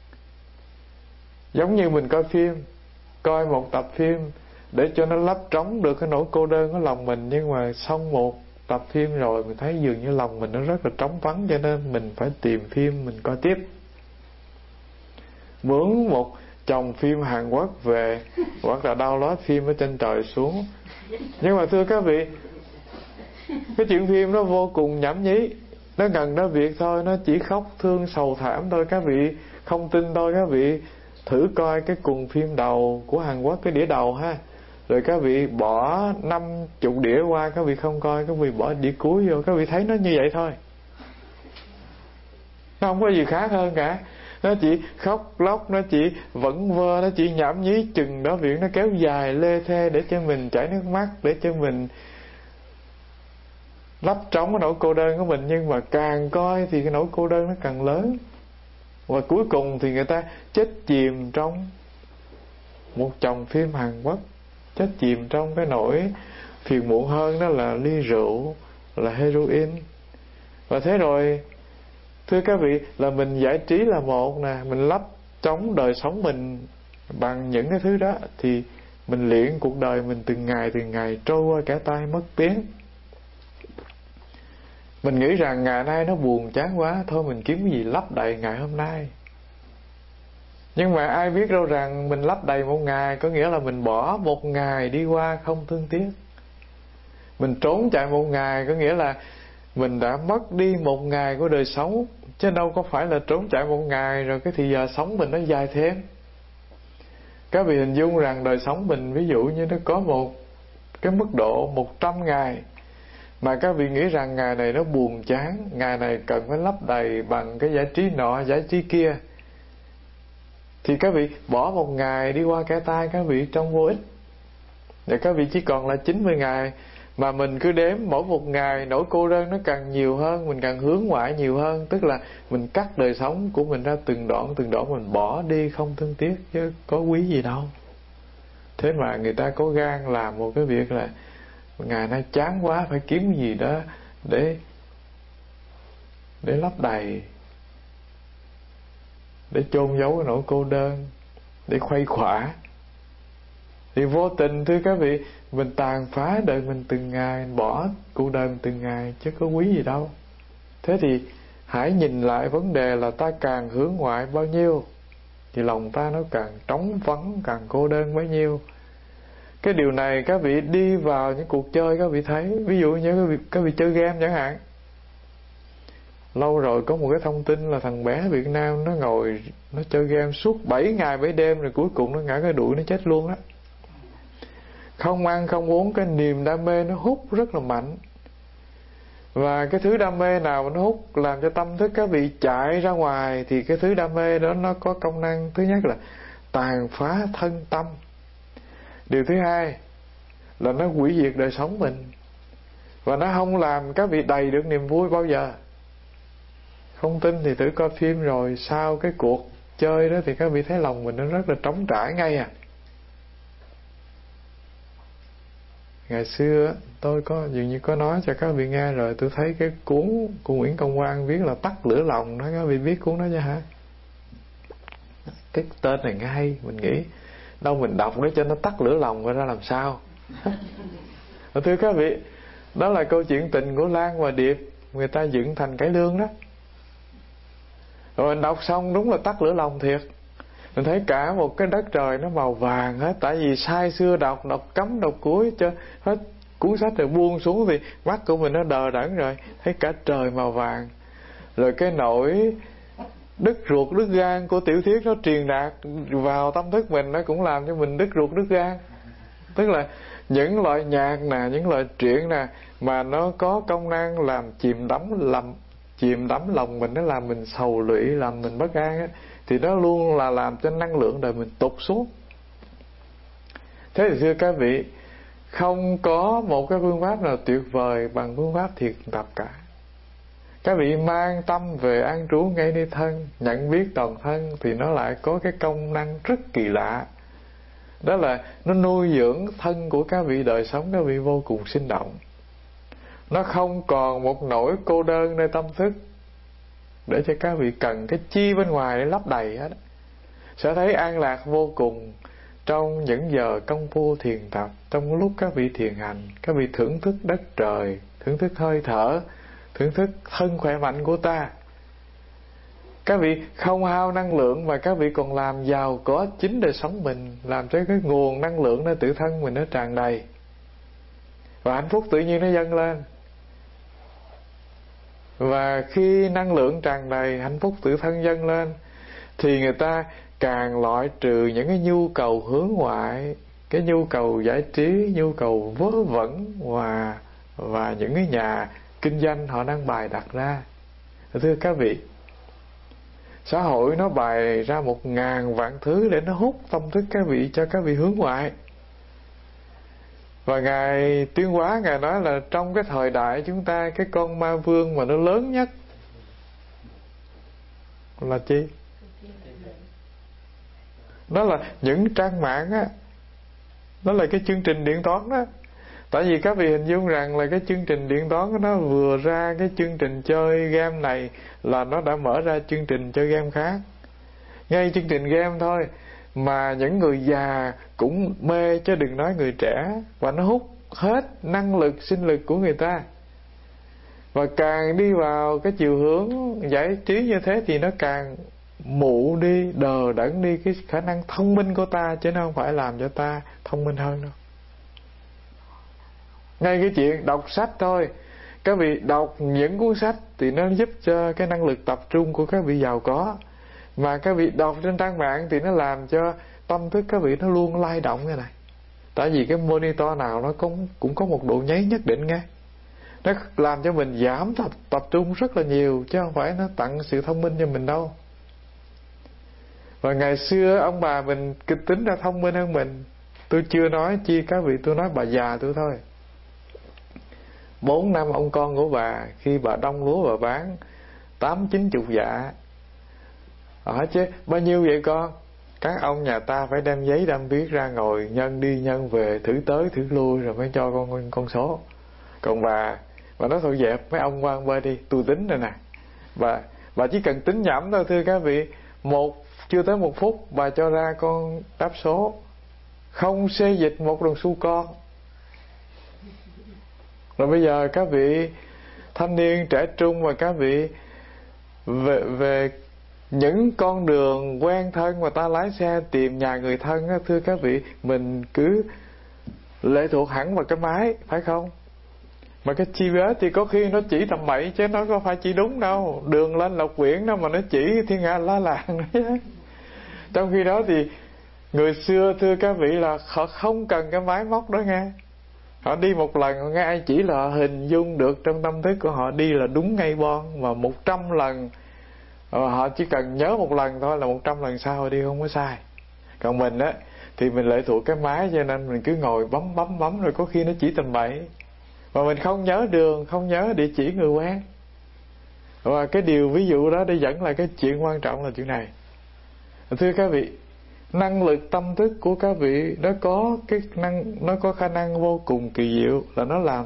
Giống như mình coi phim, coi một tập phim để cho nó lấp trống được cái nỗi cô đơn ở lòng mình, nhưng mà xong một tập phim rồi mình thấy dường như lòng mình nó rất là trống vắng, cho nên mình phải tìm phim mình coi tiếp. Mướn một chồng phim Hàn Quốc về, hoặc là download phim ở trên trời xuống. Nhưng mà thưa các vị, cái chuyện phim nó vô cùng nhảm nhí, nó gần đó việc thôi, nó chỉ khóc thương sầu thảm thôi. Các vị không tin thôi, các vị thử coi cái cuộn phim đầu của Hàn Quốc, cái đĩa đầu ha, rồi các vị bỏ 50 đĩa qua, các vị không coi, các vị bỏ đĩa cuối vô, các vị thấy nó như vậy thôi, nó không có gì khác hơn cả. Nó chỉ khóc lóc, nó chỉ vẩn vơ, nó chỉ nhảm nhí chừng đó việc, nó kéo dài lê thê để cho mình chảy nước mắt, để cho mình lấp trống cái nỗi cô đơn của mình. Nhưng mà càng coi thì cái nỗi cô đơn nó càng lớn, và cuối cùng thì người ta chết chìm trong một chồng phim Hàn Quốc, chết chìm trong cái nỗi phiền muộn hơn, đó là ly rượu, là heroin. Và thế rồi thưa các vị, là mình giải trí là một nè, mình lấp trống đời sống mình bằng những cái thứ đó, thì mình luyện cuộc đời mình từng ngày trôi qua kẻ tay mất tiếng. Mình nghĩ rằng ngày nay nó buồn chán quá, thôi mình kiếm cái gì lấp đầy ngày hôm nay. Nhưng mà ai biết đâu rằng mình lấp đầy một ngày có nghĩa là mình bỏ một ngày đi qua không thương tiếc. Mình trốn chạy một ngày có nghĩa là mình đã mất đi một ngày của đời sống, chứ đâu có phải là trốn chạy một ngày rồi cái thì giờ sống mình nó dài thêm. Các vị hình dung rằng đời sống mình ví dụ như nó có một cái mức độ 100 ngày, mà các vị nghĩ rằng ngày này nó buồn chán, ngày này cần phải lấp đầy bằng cái giải trí nọ, giải trí kia, thì các vị bỏ một ngày đi qua kẻ tay, các vị trong vô ích. Và các vị chỉ còn là 90 ngày Mà mình cứ đếm mỗi một ngày nỗi cô đơn nó càng nhiều hơn, mình càng hướng ngoại nhiều hơn. Tức là mình cắt đời sống của mình ra từng đoạn mình bỏ đi không thương tiếc, chứ có quý gì đâu. Thế mà người ta có gan làm một cái việc là ngày nay chán quá phải kiếm cái gì đó để lấp đầy, để chôn giấu cái nỗi cô đơn, để khuây khỏa. Thì vô tình thưa các vị, mình tàn phá đời mình từng ngày, bỏ cuộc đời mình từng ngày, chứ có quý gì đâu. Thế thì hãy nhìn lại vấn đề là ta càng hướng ngoại bao nhiêu thì lòng ta nó càng trống vắng, càng cô đơn bấy nhiêu. Cái điều này các vị đi vào những cuộc chơi các vị thấy. Ví dụ như các vị chơi game chẳng hạn. Lâu rồi có một cái thông tin là thằng bé Việt Nam nó ngồi nó chơi game suốt 7 ngày 7 đêm, rồi cuối cùng nó ngã cái đuổi, nó chết luôn đó. Không ăn không uống, cái niềm đam mê nó hút rất là mạnh. Và cái thứ đam mê nào mà nó hút làm cho tâm thức các vị chạy ra ngoài, thì cái thứ đam mê đó nó có công năng thứ nhất là tàn phá thân tâm. Điều thứ hai là nó hủy diệt đời sống mình, và nó không làm các vị đầy được niềm vui bao giờ. Không tin thì thử coi phim, rồi sau cái cuộc chơi đó thì các vị thấy lòng mình nó rất là trống trải ngay à. Ngày xưa tôi có dường như có nói cho các vị nghe rồi, tôi thấy cái cuốn của Nguyễn Công Quang viết là Tắt Lửa Lòng đó, các vị biết cuốn đó chưa hả? Cái tên này nghe hay, mình nghĩ đâu mình đọc để cho nó tắt lửa lòng ra làm sao. Thưa các vị, đó là câu chuyện tình của Lan và Điệp, người ta dựng thành cải lương đó. Rồi mình đọc xong đúng là tắt lửa lòng thiệt. Mình thấy cả một cái đất trời nó màu vàng hết. Tại vì sai xưa đọc cấm đọc cuối cho hết cuốn sách rồi buông xuống thì mắt của mình nó đờ đẫn rồi, thấy cả trời màu vàng. Rồi cái nỗi đứt ruột đứt gan của tiểu thuyết nó truyền đạt vào tâm thức mình, nó cũng làm cho mình đứt ruột đứt gan. Tức là những loại nhạc nè, những loại truyện nè mà nó có công năng làm chìm đắm lòng mình, nó làm mình sầu lụy, làm mình bất an á, thì nó luôn là làm cho năng lượng đời mình tụt xuống. Thế thì thưa các vị, không có một cái phương pháp nào tuyệt vời bằng phương pháp thiền tập cả. Các vị mang tâm về an trú ngay nơi thân, nhận biết toàn thân, thì nó lại có cái công năng rất kỳ lạ. Đó là nó nuôi dưỡng thân của các vị, đời sống các vị vô cùng sinh động. Nó không còn một nỗi cô đơn nơi tâm thức để cho các vị cần cái chi bên ngoài để lấp đầy hết. Sẽ thấy an lạc vô cùng trong những giờ công phu thiền tập. Trong lúc các vị thiền hành, các vị thưởng thức đất trời, thưởng thức hơi thở, thưởng thức thân khỏe mạnh của ta. Các vị không hao năng lượng, mà các vị còn làm giàu có chính đời sống mình, làm cho cái nguồn năng lượng nơi tự thân mình nó tràn đầy, và hạnh phúc tự nhiên nó dâng lên. Và khi năng lượng tràn đầy, hạnh phúc tự thân dâng lên, thì người ta càng loại trừ những cái nhu cầu hướng ngoại, cái nhu cầu giải trí, nhu cầu vớ vẩn và những cái nhà kinh doanh họ đang bày đặt ra. Thưa các vị, xã hội nó bày ra 1000 vạn thứ để nó hút tâm thức các vị, cho các vị hướng ngoại. Và Ngài Tuyên Hóa, Ngài nói là trong cái thời đại chúng ta, cái con ma vương mà nó lớn nhất là chi? Đó là những trang mạng á, đó là cái chương trình điện toán đó. Tại vì các vị hình dung rằng là cái chương trình điện toán nó vừa ra cái chương trình chơi game này là nó đã mở ra chương trình chơi game khác. Ngay chương trình game thôi mà những người già cũng mê, chứ đừng nói người trẻ. Và nó hút hết năng lực, sinh lực của người ta. Và càng đi vào cái chiều hướng giải trí như thế thì nó càng mụ đi, đờ đẫn đi cái khả năng thông minh của ta, chứ nó không phải làm cho ta thông minh hơn đâu. Ngay cái chuyện đọc sách thôi, các vị đọc những cuốn sách thì nó giúp cho cái năng lực tập trung của các vị giàu có. Mà các vị đọc trên trang mạng thì nó làm cho tâm thức các vị nó luôn lay động như này. Tại vì cái monitor nào nó cũng có một độ nháy nhất định nghe. Nó làm cho mình giảm tập trung rất là nhiều, chứ không phải nó tặng sự thông minh cho mình đâu. Và ngày xưa ông bà mình kịch tính ra thông minh hơn mình. Tôi chưa nói chi các vị, tôi nói bà già tôi thôi. 4 năm ông con của bà, khi bà đông lúa bà bán 80-90 dạ. Hỏi chứ bao nhiêu vậy con? Các ông nhà ta phải đem giấy đâm viết ra, ngồi nhân đi nhân về, thử tới thử lui rồi mới cho con số. Còn bà nói thôi dẹp, mấy ông qua bơi đi, tôi tính rồi nè. Bà chỉ cần tính nhẩm thôi thưa các vị, chưa tới 1 phút bà cho ra con đáp số, không xê dịch một đồng xu con. Rồi bây giờ các vị thanh niên trẻ trung và các vị về những con đường quen thân mà ta lái xe tìm nhà người thân á, thưa các vị, mình cứ lệ thuộc hẳn vào cái máy, phải không? Mà cái GPS thì có khi nó chỉ tầm bậy chứ nó có phải chỉ đúng đâu. Đường lên Lộc Quyển đó mà nó chỉ thiên hạ lá làng đấy. Trong khi đó thì người xưa thưa các vị là họ không cần cái máy móc đó nghe. Họ đi một lần nghe ai chỉ là hình dung được trong tâm thức của họ, đi là đúng ngay bon. Mà 100 lần họ chỉ cần nhớ một lần thôi là 100 lần sau họ đi không có sai. Còn mình á thì mình lệ thuộc cái máy, cho nên mình cứ ngồi bấm rồi có khi nó chỉ tầm bậy. Mà mình không nhớ đường, không nhớ địa chỉ người quen. Và cái điều ví dụ đó để dẫn lại cái chuyện quan trọng là chuyện này. Thưa các vị, năng lực tâm thức của các vị nó có khả năng vô cùng kỳ diệu, là nó làm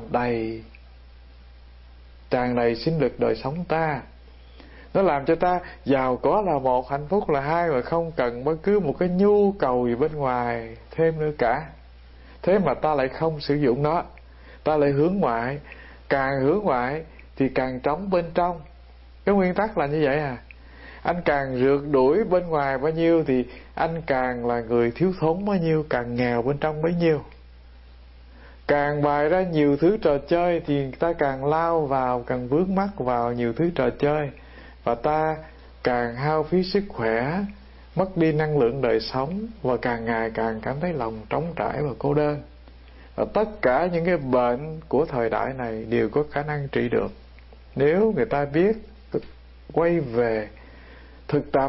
tràn đầy sinh lực đời sống ta. Nó làm cho ta giàu có là một, hạnh phúc là hai, và không cần bất cứ một cái nhu cầu gì bên ngoài thêm nữa cả. Thế mà ta lại không sử dụng nó, ta lại hướng ngoại. Càng hướng ngoại thì càng trống bên trong. Cái nguyên tắc là như vậy à. Anh càng rượt đuổi bên ngoài bao nhiêu thì anh càng là người thiếu thốn bấy nhiêu, càng nghèo bên trong bấy nhiêu. Càng bày ra nhiều thứ trò chơi thì ta càng lao vào, càng vướng mắc vào nhiều thứ trò chơi, và ta càng hao phí sức khỏe, mất đi năng lượng đời sống, và càng ngày càng cảm thấy lòng trống trải và cô đơn. Và tất cả những cái bệnh của thời đại này đều có khả năng trị được nếu người ta biết quay về thực tập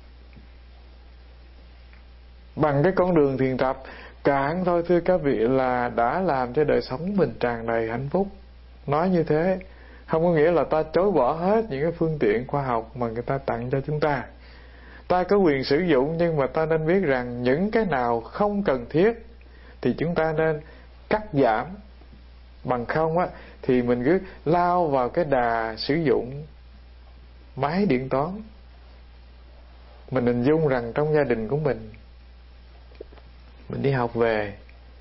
bằng cái con đường thiền tập. Cạn thôi thưa các vị là đã làm cho đời sống mình tràn đầy hạnh phúc. Nói như thế không có nghĩa là ta chối bỏ hết những cái phương tiện khoa học mà người ta tặng cho chúng ta. Ta có quyền sử dụng, nhưng mà ta nên biết rằng những cái nào không cần thiết thì chúng ta nên cắt giảm. Bằng không á thì mình cứ lao vào cái đà sử dụng máy điện toán. Mình hình dung rằng trong gia đình của mình đi học về,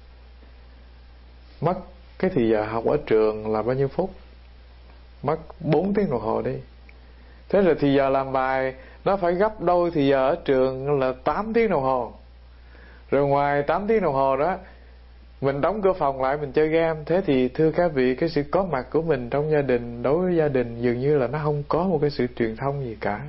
mất cái thì giờ học ở trường là bao nhiêu phút? Mất 4 tiếng đồng hồ đi. Thế rồi thì giờ làm bài nó phải gấp đôi thì giờ ở trường là 8 tiếng đồng hồ. Rồi ngoài 8 tiếng đồng hồ đó mình đóng cửa phòng lại, mình chơi game. Thế thì thưa các vị, cái sự có mặt của mình trong gia đình, đối với gia đình dường như là nó không có một cái sự truyền thông gì cả.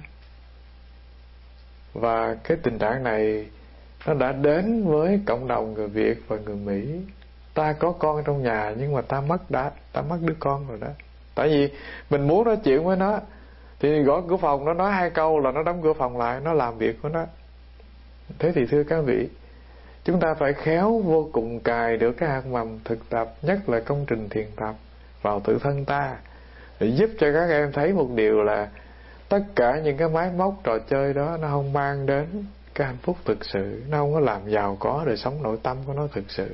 Và cái tình trạng này nó đã đến với cộng đồng người Việt và người Mỹ. Ta có con trong nhà nhưng mà ta mất đứa con rồi đó. Tại vì mình muốn nói chuyện với nó thì gõ cửa phòng, nó nói 2 câu là nó đóng cửa phòng lại, nó làm việc của nó. Thế thì thưa các vị, chúng ta phải khéo vô cùng cài được cái hạt mầm thực tập, nhất là công trình thiền tập, vào tự thân ta, để giúp cho các em thấy một điều là tất cả những cái máy móc trò chơi đó nó không mang đến cái hạnh phúc thực sự, nó không có làm giàu có đời sống nội tâm của nó thực sự.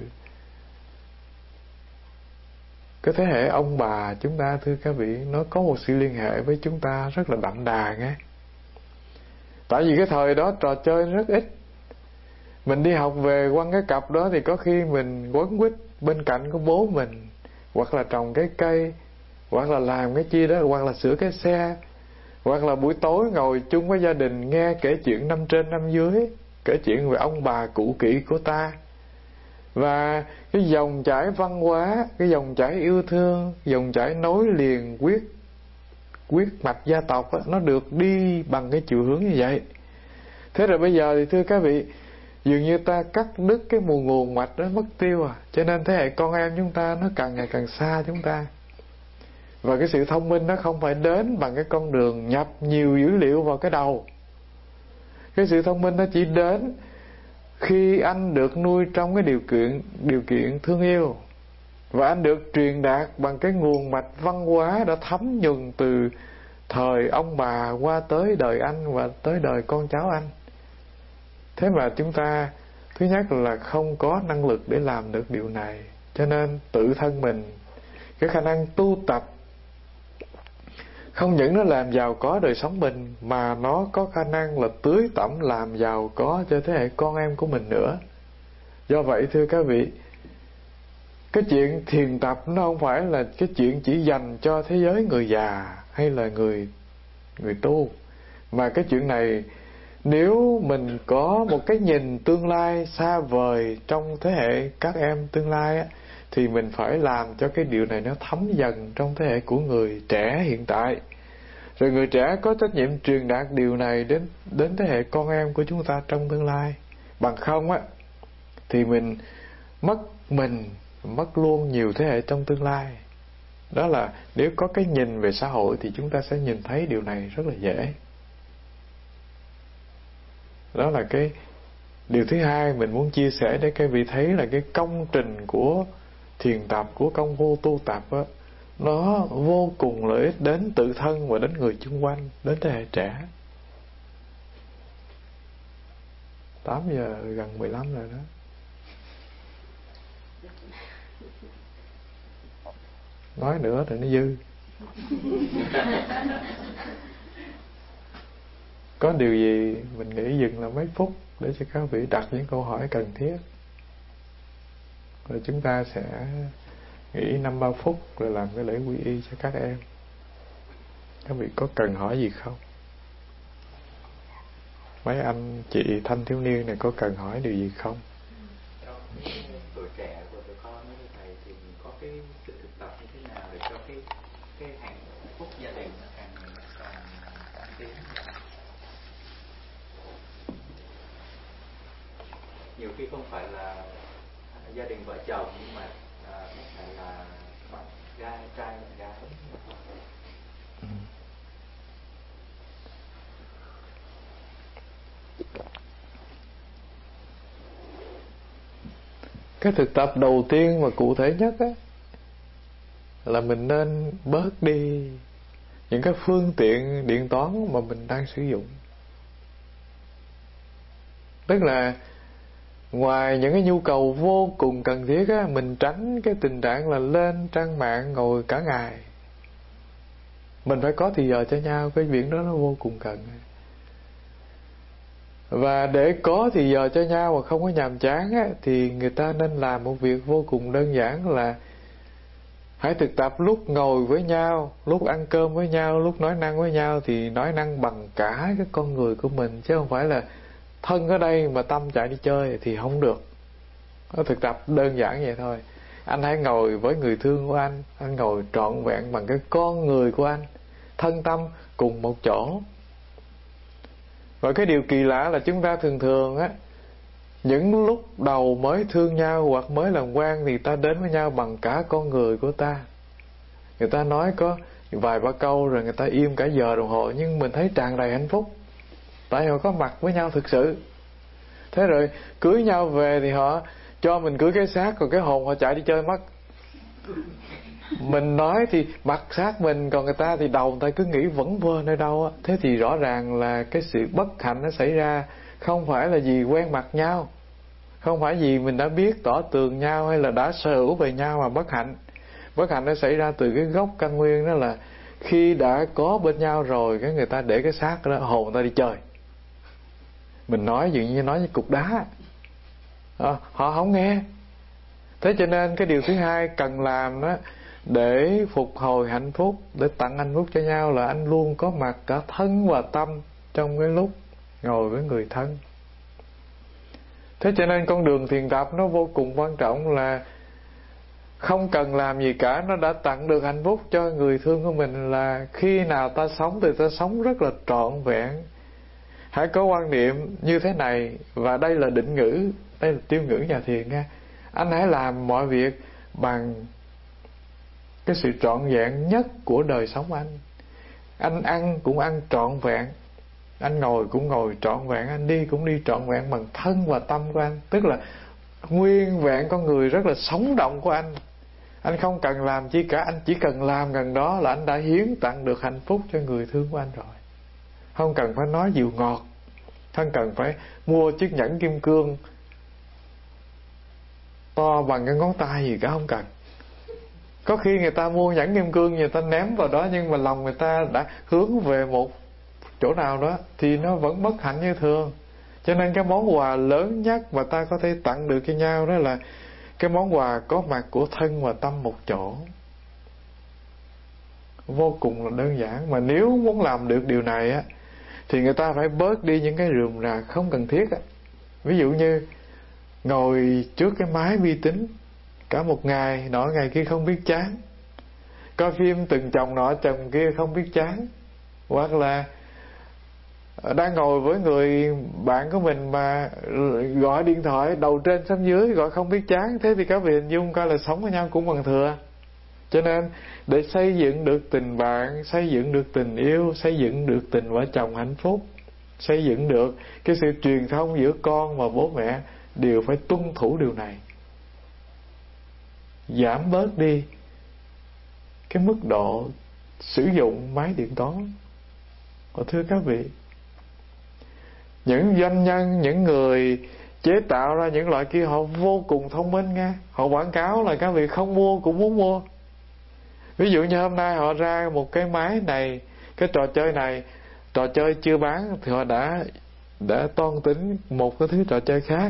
Cái thế hệ ông bà chúng ta thưa các vị, nó có một sự liên hệ với chúng ta rất là đậm đà nghe. Tại vì cái thời đó trò chơi rất ít. Mình đi học về quăng cái cặp đó thì có khi mình quấn quýt bên cạnh của bố mình, hoặc là trồng cái cây, hoặc là làm cái chi đó, hoặc là sửa cái xe, hoặc là buổi tối ngồi chung với gia đình nghe kể chuyện năm trên năm dưới, kể chuyện về ông bà cụ kỹ của ta. Và cái dòng chảy văn hóa, cái dòng chảy yêu thương, dòng chảy nối liền quyết mạch gia tộc đó, nó được đi bằng cái chiều hướng như vậy. Thế rồi bây giờ thì thưa các vị, dường như ta cắt đứt cái nguồn mạch đó mất tiêu à. Cho nên thế hệ con em chúng ta nó càng ngày càng xa chúng ta. Và cái sự thông minh nó không phải đến bằng cái con đường nhập nhiều dữ liệu vào cái đầu. Cái sự thông minh nó chỉ đến khi anh được nuôi trong cái điều kiện thương yêu. Và anh được truyền đạt bằng cái nguồn mạch văn hóa đã thấm nhuần từ thời ông bà qua tới đời anh và tới đời con cháu anh. Thế mà chúng ta thứ nhất là không có năng lực để làm được điều này, cho nên tự thân mình, cái khả năng tu tập không những nó làm giàu có đời sống mình, mà nó có khả năng là tưới tẩm làm giàu có cho thế hệ con em của mình nữa. Do vậy thưa các vị, cái chuyện thiền tập nó không phải là cái chuyện chỉ dành cho thế giới người già hay là người tu, mà cái chuyện này nếu mình có một cái nhìn tương lai xa vời trong thế hệ các em tương lai á, thì mình phải làm cho cái điều này nó thấm dần trong thế hệ của người trẻ hiện tại. Rồi người trẻ có trách nhiệm truyền đạt điều này đến thế hệ con em của chúng ta trong tương lai. Bằng không á thì mình mất luôn nhiều thế hệ trong tương lai. Đó là nếu có cái nhìn về xã hội thì chúng ta sẽ nhìn thấy điều này rất là dễ. Đó là cái điều thứ hai mình muốn chia sẻ để các vị thấy là cái công trình của thiền tập, của công vô tu tập á, nó vô cùng lợi ích đến tự thân và đến người chung quanh, đến thế hệ trẻ. 8 giờ gần 15 rồi đó. Nói nữa thì nó dư. Có điều gì mình nghĩ dừng là mấy phút để cho các vị đặt những câu hỏi cần thiết. Rồi chúng ta sẽ nghỉ 5-3 phút rồi làm cái lễ quy y cho các em. Các vị có cần hỏi gì không? Mấy anh chị thanh thiếu niên này có cần hỏi điều gì không? Trong tuổi trẻ của tụi con như thầy thì có cái sự thực tập như thế nào để cho cái hạnh phúc gia đình nó càng tăng tiến? Nhiều khi không phải là gia đình vợ chồng, nhưng mà nó phải là bạn trai bạn gái. Cái thực tập đầu tiên và cụ thể nhất á là mình nên bớt đi những cái phương tiện điện toán mà mình đang sử dụng. Tức là ngoài những cái nhu cầu vô cùng cần thiết á, mình tránh cái tình trạng là lên trang mạng ngồi cả ngày. Mình phải có thì giờ cho nhau, cái việc đó nó vô cùng cần. Và để có thì giờ cho nhau mà không có nhàm chán á, thì người ta nên làm một việc vô cùng đơn giản là hãy thực tập lúc ngồi với nhau, lúc ăn cơm với nhau, lúc nói năng với nhau thì nói năng bằng cả cái con người của mình, chứ không phải là thân ở đây mà tâm chạy đi chơi thì không được. Nó thực tập đơn giản vậy thôi. Anh hãy ngồi với người thương của anh ngồi trọn vẹn bằng cái con người của anh, thân tâm cùng một chỗ. Và cái điều kỳ lạ là chúng ta thường á, những lúc đầu mới thương nhau hoặc mới làm quen thì ta đến với nhau bằng cả con người của ta. Người ta nói có vài ba câu rồi người ta im cả giờ đồng hồ, nhưng mình thấy tràn đầy hạnh phúc, tại họ có mặt với nhau thực sự. Thế rồi cưới nhau về thì họ cho mình cưới cái xác, còn cái hồn họ chạy đi chơi mất. Mình nói thì mặc xác mình, còn người ta thì đầu người ta cứ nghĩ vẫn vơ nơi đâu á. Thế thì rõ ràng là cái sự bất hạnh nó xảy ra không phải là vì quen mặt nhau, không phải vì mình đã biết tỏ tường nhau hay là đã sở hữu về nhau mà bất hạnh. Bất hạnh nó xảy ra từ cái gốc căn nguyên, đó là khi đã có bên nhau rồi, cái người ta để cái xác đó, hồn người ta đi chơi. Mình nói dường như nói với cục đá, họ không nghe. Thế cho nên cái điều thứ hai cần làm đó để phục hồi hạnh phúc, để tặng hạnh phúc cho nhau, là anh luôn có mặt cả thân và tâm trong cái lúc ngồi với người thân. Thế cho nên con đường thiền tập nó vô cùng quan trọng, là không cần làm gì cả, nó đã tặng được hạnh phúc cho người thương của mình. Là khi nào ta sống thì ta sống rất là trọn vẹn. Hãy có quan niệm như thế này, và đây là định ngữ, đây là tiêu ngữ nhà thiền nha. Anh hãy làm mọi việc bằng cái sự trọn vẹn nhất của đời sống anh. Anh ăn cũng ăn trọn vẹn, anh ngồi cũng ngồi trọn vẹn, anh đi cũng đi trọn vẹn bằng thân và tâm của anh. Tức là nguyên vẹn con người rất là sống động của anh Anh không cần làm chi cả, anh chỉ cần làm gần đó là anh đã hiến tặng được hạnh phúc cho người thương của anh rồi. Không cần phải nói dịu ngọt, không cần phải mua chiếc nhẫn kim cương to bằng cái ngón tay gì cả, không cần. Có khi người ta mua nhẫn kim cương, người ta ném vào đó, nhưng mà lòng người ta đã hướng về một chỗ nào đó thì nó vẫn bất hạnh như thường. Cho nên cái món quà lớn nhất mà ta có thể tặng được cho nhau đó là cái món quà có mặt của thân và tâm một chỗ. Vô cùng là đơn giản. Mà nếu muốn làm được điều này á, thì người ta phải bớt đi những cái rườm rà không cần thiết á. Ví dụ như ngồi trước cái máy vi tính cả một ngày, nọ ngày kia không biết chán. Coi phim từng chồng nọ chồng kia không biết chán. Hoặc là đang ngồi với người bạn của mình mà gọi điện thoại đầu trên xuống dưới gọi không biết chán. Thế thì các vị hình dung coi là sống với nhau cũng bằng thừa. Cho nên để xây dựng được tình bạn, xây dựng được tình yêu, xây dựng được tình vợ chồng hạnh phúc, xây dựng được cái sự truyền thông giữa con và bố mẹ, đều phải tuân thủ điều này. Giảm bớt đi cái mức độ sử dụng máy điện toán. Thưa các vị, những doanh nhân, những người chế tạo ra những loại kia họ vô cùng thông minh nha. Họ quảng cáo là các vị không mua cũng muốn mua. Ví dụ như hôm nay họ ra một cái máy này, cái trò chơi này, trò chơi chưa bán thì họ đã toan tính một cái thứ trò chơi khác.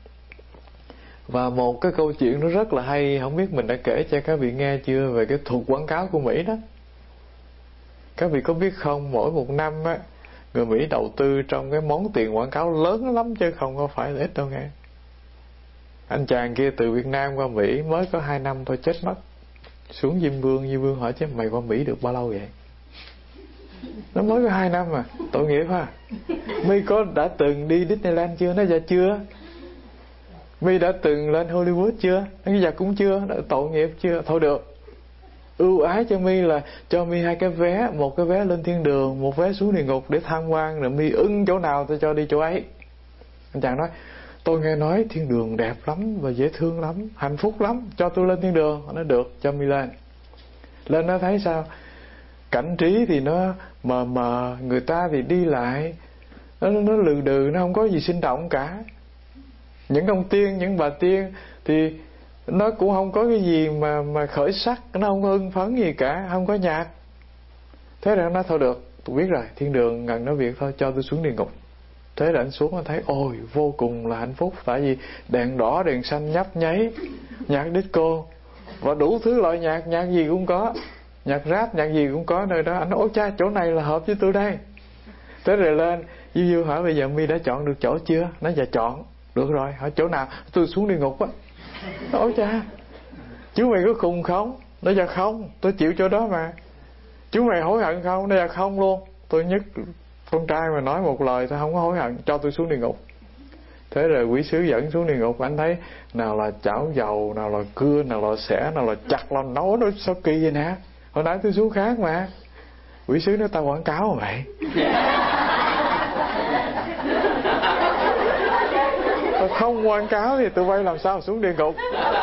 Và một cái câu chuyện nó rất là hay, không biết mình đã kể cho các vị nghe chưa, về cái thuật quảng cáo của Mỹ đó. Các vị có biết không, mỗi một năm á, người Mỹ đầu tư trong cái món tiền quảng cáo lớn lắm chứ không có phải là ít đâu nghe. Anh chàng kia từ Việt Nam qua Mỹ mới có 2 năm thôi chết mất. Xuống Diêm Vương hỏi chứ mày qua Mỹ được bao lâu vậy? Nó mới có 2 năm mà, tội nghiệp ha. My có đã từng đi Disneyland chưa? Nó dạ chưa. My đã từng lên Hollywood chưa? Nó dạ cũng chưa. Tội nghiệp chưa? Thôi được, ưu ái cho My là cho My 2 cái vé, một cái vé lên thiên đường, một vé xuống địa ngục để tham quan, rồi My ưng chỗ nào tôi cho đi chỗ ấy. Anh chàng nói tôi nghe nói thiên đường đẹp lắm và dễ thương lắm, hạnh phúc lắm, cho tôi lên thiên đường. Nó được, cho My lên. Lên nó thấy sao? Cảnh trí thì nó mờ mờ, người ta thì đi lại nó lừ đừ, nó không có gì sinh động cả. Những ông tiên, những bà tiên thì nó cũng không có cái gì mà khởi sắc, nó không có hưng phấn gì cả, không có nhạc. Thế rồi nó thôi được, tôi biết rồi, thiên đường gần nói việc thôi, cho tôi xuống địa ngục. Thế rồi anh xuống, anh thấy ôi vô cùng là hạnh phúc. Tại vì đèn đỏ đèn xanh nhấp nháy, nhạc disco và đủ thứ loại nhạc, nhạc gì cũng có, nhạc rap, nhạc gì cũng có nơi đó. Anh nói ôi cha, chỗ này là hợp với tôi đây. Thế rồi lên Diêu hỏi bây giờ My đã chọn được chỗ chưa? Nó dạ chọn. Được rồi, hỏi chỗ nào? Tôi xuống địa ngục á. Ôi cha, chú mày có khùng không? Nó dạ không, tôi chịu chỗ đó mà. Chú mày hối hận không? Nó dạ không luôn. Tôi nhất con trai mà nói một lời tôi không có hối hận, cho tôi xuống địa ngục. Thế rồi quỷ sứ dẫn xuống địa ngục, anh thấy nào là chảo dầu, nào là cưa, nào là xẻ, nào là chặt là nấu. Nó sao kỳ vậy nè, hồi nãy tôi xuống khác mà. Quỷ sứ nói tao quảng cáo mà mày. Không quảng cáo thì tụi bay làm sao xuống địa ngục.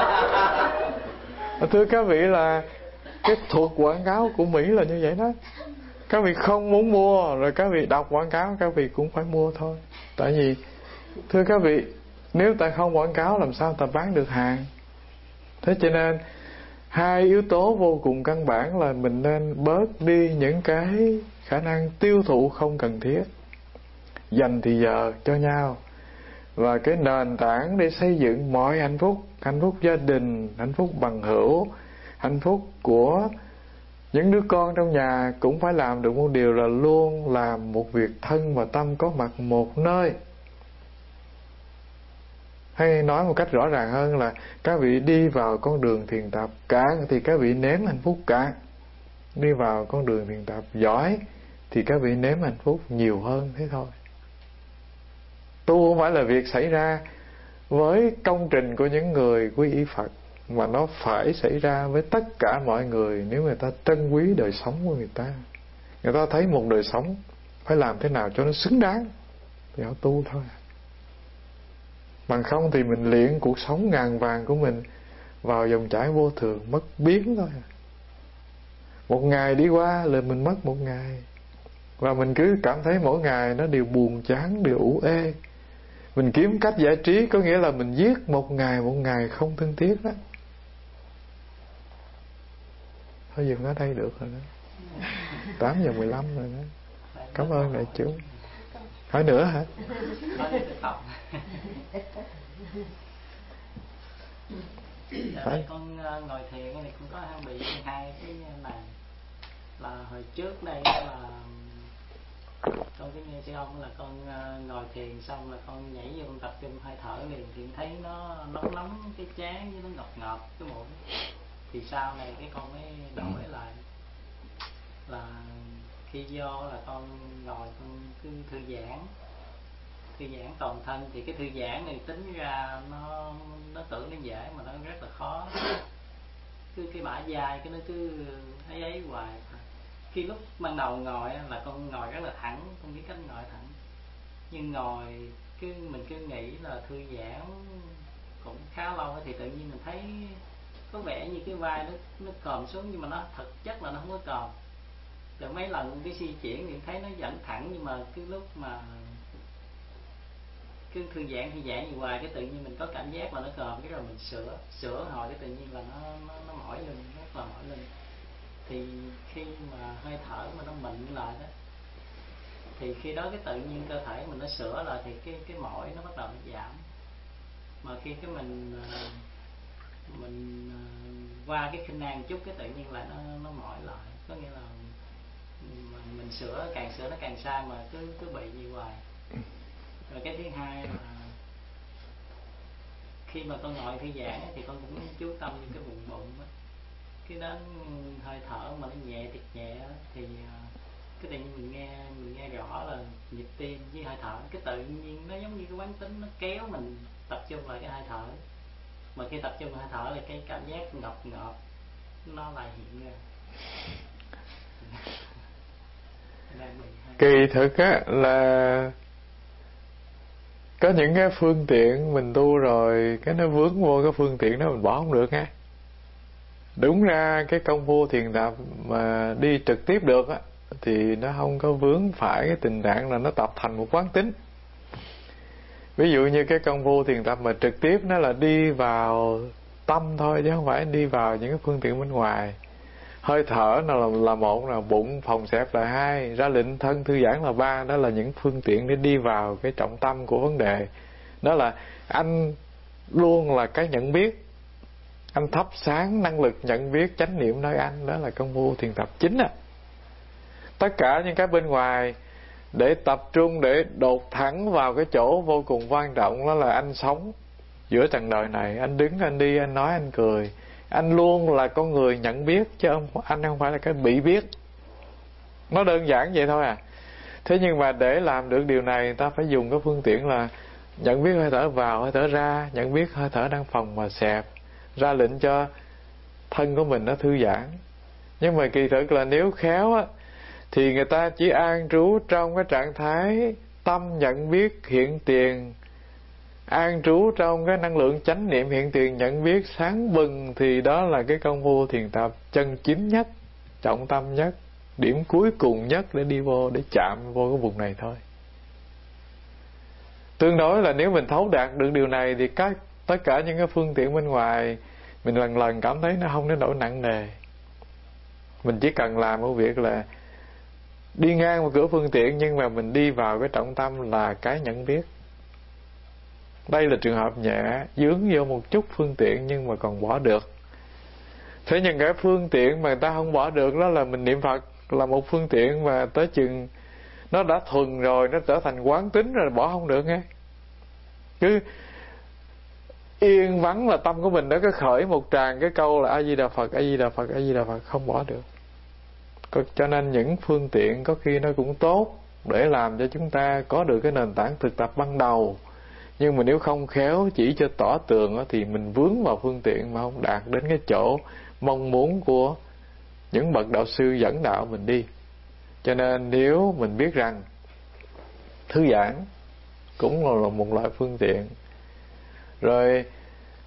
Thưa các vị, là cái thuật quảng cáo của Mỹ là như vậy đó. Các vị không muốn mua, rồi các vị đọc quảng cáo, các vị cũng phải mua thôi. Tại vì thưa các vị, nếu ta không quảng cáo làm sao ta bán được hàng. Thế cho nên 2 yếu tố vô cùng căn bản là mình nên bớt đi những cái khả năng tiêu thụ không cần thiết, dành thì giờ cho nhau. Và cái nền tảng để xây dựng mọi hạnh phúc gia đình, hạnh phúc bằng hữu, hạnh phúc của những đứa con trong nhà, cũng phải làm được một điều là luôn làm một việc thân và tâm có mặt một nơi. Hay nói một cách rõ ràng hơn là các vị đi vào con đường thiền tập cạn thì các vị nếm hạnh phúc cạn. Đi vào con đường thiền tập giỏi thì các vị nếm hạnh phúc nhiều hơn, thế thôi. Tu không phải là việc xảy ra với công trình của những người quy y Phật, mà nó phải xảy ra với tất cả mọi người. Nếu người ta trân quý đời sống của người ta thấy một đời sống phải làm thế nào cho nó xứng đáng thì họ tu thôi. Bằng không thì mình luyện cuộc sống ngàn vàng của mình vào dòng chảy vô thường, mất biến thôi. Một ngày đi qua là mình mất một ngày. Và mình cứ cảm thấy mỗi ngày nó đều buồn chán, đều ủ ê. Mình kiếm cách giải trí, có nghĩa là mình giết một ngày không thương tiếc đó. Thôi dừng ở đây được rồi đó. 8:15 rồi đó. Cảm ơn đại chúng. Hỏi nữa hả? Tại con ngồi thiền thì cũng có bị hai cái này. Là hồi trước đây là con cái nghe sư ông là con ngồi thiền xong là con nhảy vô con tập trung hơi thở liền, thì thấy nó nóng nóng cái trán với nó ngọt ngọt cái mũi. Thì sau này cái con mới đổi lại là khi vô là con ngồi con cứ thư giãn toàn thân. Thì cái thư giãn này tính ra nó tưởng nó dễ mà nó rất là khó. Cứ cái bả vai cái nó cứ ấy hoài. Khi lúc ban đầu ngồi là con ngồi rất là thẳng, con biết cách ngồi thẳng, nhưng ngồi mình cứ nghĩ là thư giãn cũng khá lâu thì tự nhiên mình thấy có vẻ như cái vai nó còm xuống, nhưng mà nó thực chất là nó không có còm. Rồi mấy lần cái di chuyển thì thấy nó vẫn thẳng, nhưng mà cái lúc mà cứ thư giãn như hoài cái tự nhiên mình có cảm giác là nó còm, cái rồi mình sửa hồi cái tự nhiên là nó mỏi lưng, rất là mỏi lưng. Thì khi mà hơi thở mà nó mịn lại đó, thì khi đó cái tự nhiên cơ thể mình nó sửa lại thì cái mỏi nó bắt đầu nó giảm. Mà khi cái mình qua cái khinh an chút cái tự nhiên là nó mỏi lại. Có nghĩa là mình càng sửa nó càng sai, mà cứ bị như hoài. Rồi cái thứ hai là khi mà con ngồi thư giãn thì con cũng chú tâm những cái vùng bụng đó. Cái đến hơi thở mà nó nhẹ thiệt nhẹ thì cái tự nhiên mình nghe rõ là nhịp tim với hơi thở. Cái tự nhiên nó giống như cái quán tính, nó kéo mình tập trung lại cái hơi thở. Mà khi tập trung hơi thở là cái cảm giác ngọt nó lại hiện ra. Kỳ thực á là có những cái phương tiện mình tu rồi cái nó vướng vô cái phương tiện đó mình bỏ không được ha. Đúng ra cái công phu thiền tập mà đi trực tiếp được á thì nó không có vướng phải cái tình trạng là nó tập thành một quán tính. Ví dụ như cái công phu thiền tập mà trực tiếp nó là đi vào tâm thôi, chứ không phải đi vào những cái phương tiện bên ngoài. Hơi thở là một, là bụng phòng xẹp là hai, ra lệnh thân thư giãn là ba. Đó là những phương tiện để đi vào cái trọng tâm của vấn đề. Đó là anh luôn là cái nhận biết, anh thắp sáng năng lực nhận biết chánh niệm nơi anh. Đó là công phu thiền tập chính á. Tất cả những cái bên ngoài để tập trung, để đột thẳng vào cái chỗ vô cùng quan trọng, đó là anh sống giữa trần đời này. Anh đứng, anh đi, anh nói, anh cười. Anh luôn là con người nhận biết, chứ anh không phải là cái bị biết. Nó đơn giản vậy thôi à. Thế nhưng mà để làm được điều này, ta phải dùng cái phương tiện là nhận biết hơi thở vào, hơi thở ra, nhận biết hơi thở đang phồng và xẹp, ra lệnh cho thân của mình nó thư giãn. Nhưng mà kỳ thực là nếu khéo á, thì người ta chỉ an trú trong cái trạng thái tâm nhận biết hiện tiền, an trú trong cái năng lượng chánh niệm hiện tiền nhận biết sáng bừng, thì đó là cái công phu thiền tập chân chính nhất, trọng tâm nhất, điểm cuối cùng nhất để đi vô, để chạm vô cái vùng này thôi. Tương đối là nếu mình thấu đạt được điều này thì tất cả những cái phương tiện bên ngoài mình lần lần cảm thấy nó không đến nỗi nặng nề. Mình chỉ cần làm một việc là đi ngang một cửa phương tiện, nhưng mà mình đi vào cái trọng tâm là cái nhận biết. Đây là trường hợp nhẹ, dướng vô một chút phương tiện nhưng mà còn bỏ được. Thế nhưng cái phương tiện mà người ta không bỏ được đó là mình niệm Phật, là một phương tiện mà tới chừng nó đã thuần rồi, nó trở thành quán tính rồi, bỏ không được nghe. Cứ yên vắng là tâm của mình đã có khởi một tràng cái câu là A Di Đà Phật, A Di Đà Phật, A Di Đà Phật, không bỏ được. Cho nên những phương tiện có khi nó cũng tốt để làm cho chúng ta có được cái nền tảng thực tập ban đầu. Nhưng mà nếu không khéo chỉ cho tỏ tường thì mình vướng vào phương tiện mà không đạt đến cái chỗ mong muốn của những bậc đạo sư dẫn đạo mình đi. Cho nên nếu mình biết rằng thư giãn cũng là một loại phương tiện, rồi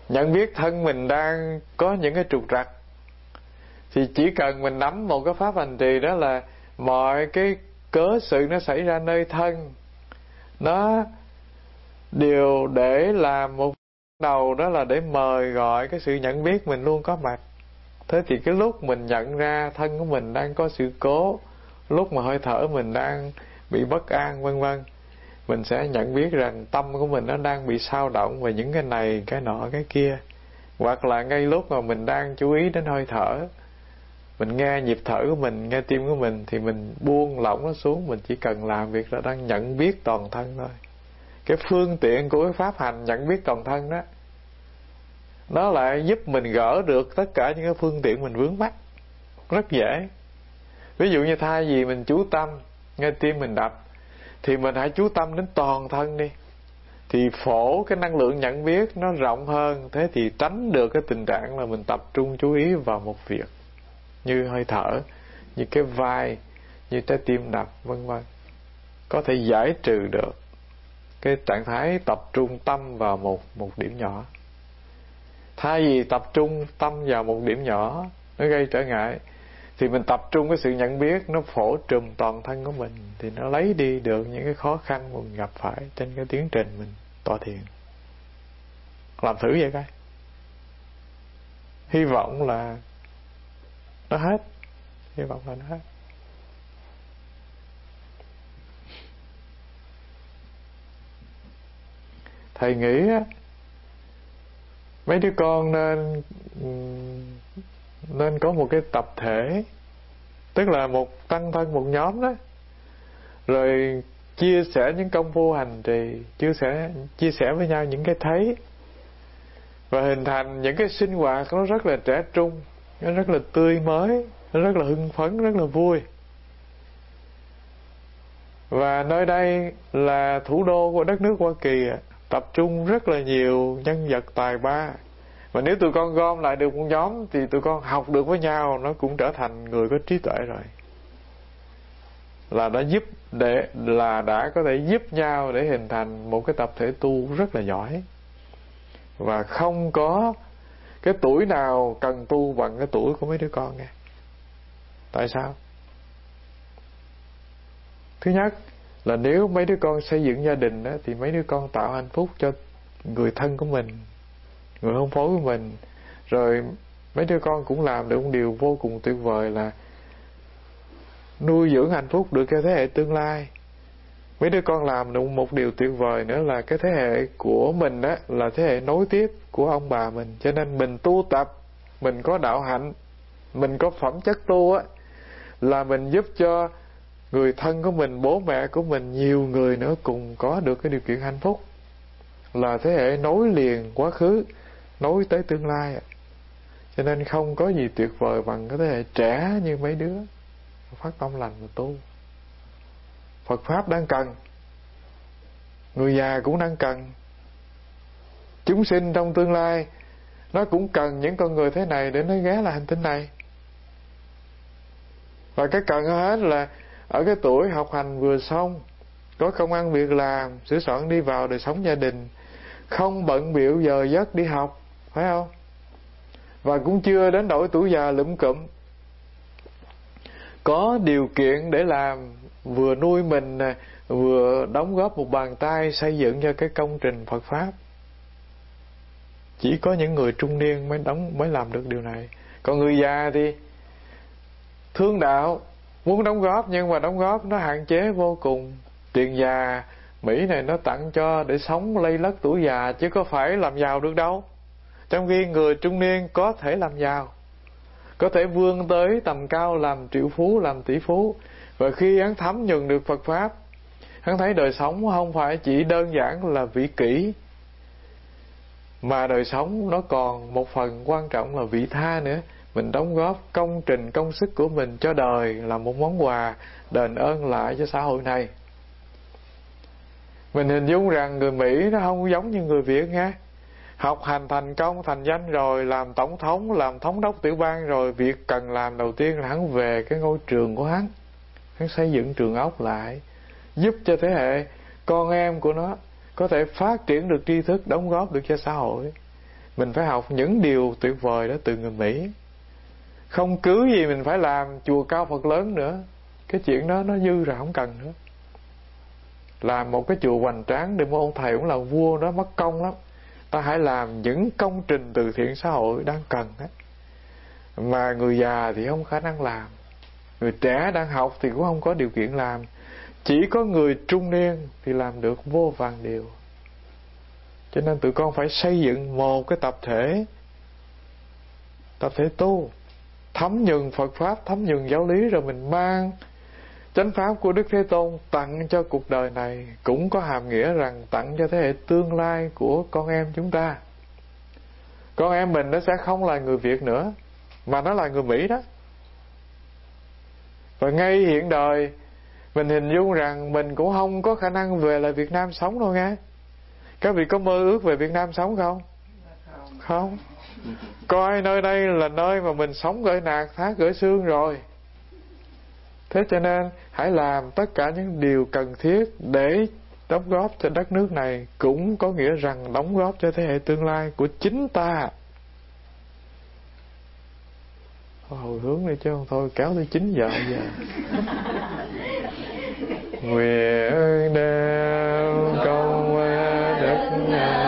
nhận biết thân mình đang có những cái trục trặc, thì chỉ cần mình nắm một cái pháp hành trì, đó là mọi cái cớ sự nó xảy ra nơi thân, nó đều để làm một đầu, đó là để mời gọi cái sự nhận biết mình luôn có mặt. Thế thì cái lúc mình nhận ra thân của mình đang có sự cố, lúc mà hơi thở mình đang bị bất an vân vân, mình sẽ nhận biết rằng tâm của mình nó đang bị xao động về những cái này, cái nọ, cái kia. Hoặc là ngay lúc mà mình đang chú ý đến hơi thở, mình nghe nhịp thở của mình, nghe tim của mình, thì mình buông lỏng nó xuống. Mình chỉ cần làm việc là đang nhận biết toàn thân thôi. Cái phương tiện của cái pháp hành nhận biết toàn thân đó, nó lại giúp mình gỡ được tất cả những cái phương tiện mình vướng mắc rất dễ. Ví dụ như thay vì mình chú tâm nghe tim mình đập, thì mình hãy chú tâm đến toàn thân đi, thì phổ cái năng lượng nhận biết nó rộng hơn. Thế thì tránh được cái tình trạng là mình tập trung chú ý vào một việc, như hơi thở, như cái vai, như trái tim đập vân vân. Có thể giải trừ được cái trạng thái tập trung tâm vào một điểm nhỏ. Thay vì tập trung tâm vào một điểm nhỏ nó gây trở ngại, thì mình tập trung cái sự nhận biết nó phổ trùm toàn thân của mình, thì nó lấy đi được những cái khó khăn mà mình gặp phải trên cái tiến trình mình tọa thiền. Làm thử vậy coi, hy vọng là nó hết. Hy vọng là nó hết. Thầy nghĩ á, mấy đứa con nên có một cái tập thể, tức là một tăng thân, một nhóm đó, rồi chia sẻ những công phu hành trì, chia sẻ với nhau những cái thấy, và hình thành những cái sinh hoạt nó rất là trẻ trung, nó rất là tươi mới, nó rất là hưng phấn, rất là vui. Và nơi đây là thủ đô của đất nước Hoa Kỳ, tập trung rất là nhiều nhân vật tài ba. Và nếu tụi con gom lại được một nhóm, thì tụi con học được với nhau, nó cũng trở thành người có trí tuệ rồi. Đã có thể giúp nhau để hình thành một cái tập thể tu rất là giỏi. Và không có cái tuổi nào cần tu bằng cái tuổi của mấy đứa con nghe. Tại sao? Thứ nhất là nếu mấy đứa con xây dựng gia đình đó, thì mấy đứa con tạo hạnh phúc cho người thân của mình, người hôn phối của mình. Rồi mấy đứa con cũng làm được một điều vô cùng tuyệt vời là nuôi dưỡng hạnh phúc được cho thế hệ tương lai. Mấy đứa con làm được một điều tuyệt vời nữa là cái thế hệ của mình đó là thế hệ nối tiếp của ông bà mình. Cho nên mình tu tập, mình có đạo hạnh, mình có phẩm chất tu á, là mình giúp cho người thân của mình, bố mẹ của mình, nhiều người nữa cùng có được cái điều kiện hạnh phúc. Là thế hệ nối liền quá khứ, nối tới tương lai. Cho nên không có gì tuyệt vời bằng cái thế hệ trẻ như mấy đứa phát tâm lành và tu. Phật Pháp đang cần, người già cũng đang cần, chúng sinh trong tương lai nó cũng cần những con người thế này để nó ghé lại hành tinh này. Và cái cần hơn hết là ở cái tuổi học hành vừa xong, có công ăn việc làm, sửa soạn đi vào đời sống gia đình, không bận bịu giờ giấc đi học, phải không? Và cũng chưa đến đổi tuổi già lụm cụm, có điều kiện để làm, vừa nuôi mình vừa đóng góp một bàn tay xây dựng cho cái công trình Phật Pháp. Chỉ có những người trung niên mới làm được điều này. Còn người già thì thương đạo, muốn đóng góp, nhưng mà đóng góp nó hạn chế vô cùng. Tiền già Mỹ này nó tặng cho để sống lây lất tuổi già, chứ có phải làm giàu được đâu. Trong khi người trung niên có thể làm giàu, có thể vươn tới tầm cao, làm triệu phú, làm tỷ phú. Và khi hắn thấm nhuần được Phật Pháp, hắn thấy đời sống không phải chỉ đơn giản là vị kỷ, mà đời sống nó còn một phần quan trọng là vị tha nữa. Mình đóng góp công trình, công sức của mình cho đời là một món quà đền ơn lại cho xã hội này. Mình hình dung rằng người Mỹ nó không giống như người Việt nha. Học hành thành công, thành danh rồi, làm tổng thống, làm thống đốc tiểu bang rồi, việc cần làm đầu tiên là hắn về cái ngôi trường của hắn xây dựng trường ốc lại, giúp cho thế hệ con em của nó có thể phát triển được tri thức, đóng góp được cho xã hội. Mình phải học những điều tuyệt vời đó từ người Mỹ. Không cứ gì mình phải làm chùa cao Phật lớn nữa. Cái chuyện đó nó dư rồi, không cần nữa. Làm một cái chùa hoành tráng để một ông thầy cũng là vua đó mất công lắm. Ta hãy làm những công trình từ thiện xã hội đang cần á. Mà người già thì không khả năng làm, người trẻ đang học thì cũng không có điều kiện làm. Chỉ có người trung niên thì làm được vô vàn điều. Cho nên tụi con phải xây dựng một cái tập thể tu, thấm nhuần Phật Pháp, thấm nhuần giáo lý, rồi mình mang chánh Pháp của Đức Thế Tôn tặng cho cuộc đời này. Cũng có hàm nghĩa rằng tặng cho thế hệ tương lai của con em chúng ta. Con em mình nó sẽ không là người Việt nữa, mà nó là người Mỹ đó. Và ngay hiện đời mình hình dung rằng mình cũng không có khả năng về lại Việt Nam sống đâu nghe. Các vị có mơ ước về Việt Nam sống không? Không. Coi nơi đây là nơi mà mình sống gửi nạc thác gửi xương rồi. Thế cho nên hãy làm tất cả những điều cần thiết để đóng góp cho đất nước này, cũng có nghĩa rằng đóng góp cho thế hệ tương lai của chính ta. Hồi hướng đi chứ không thôi kéo tới 9 giờ giờ. Nguyện đem công đức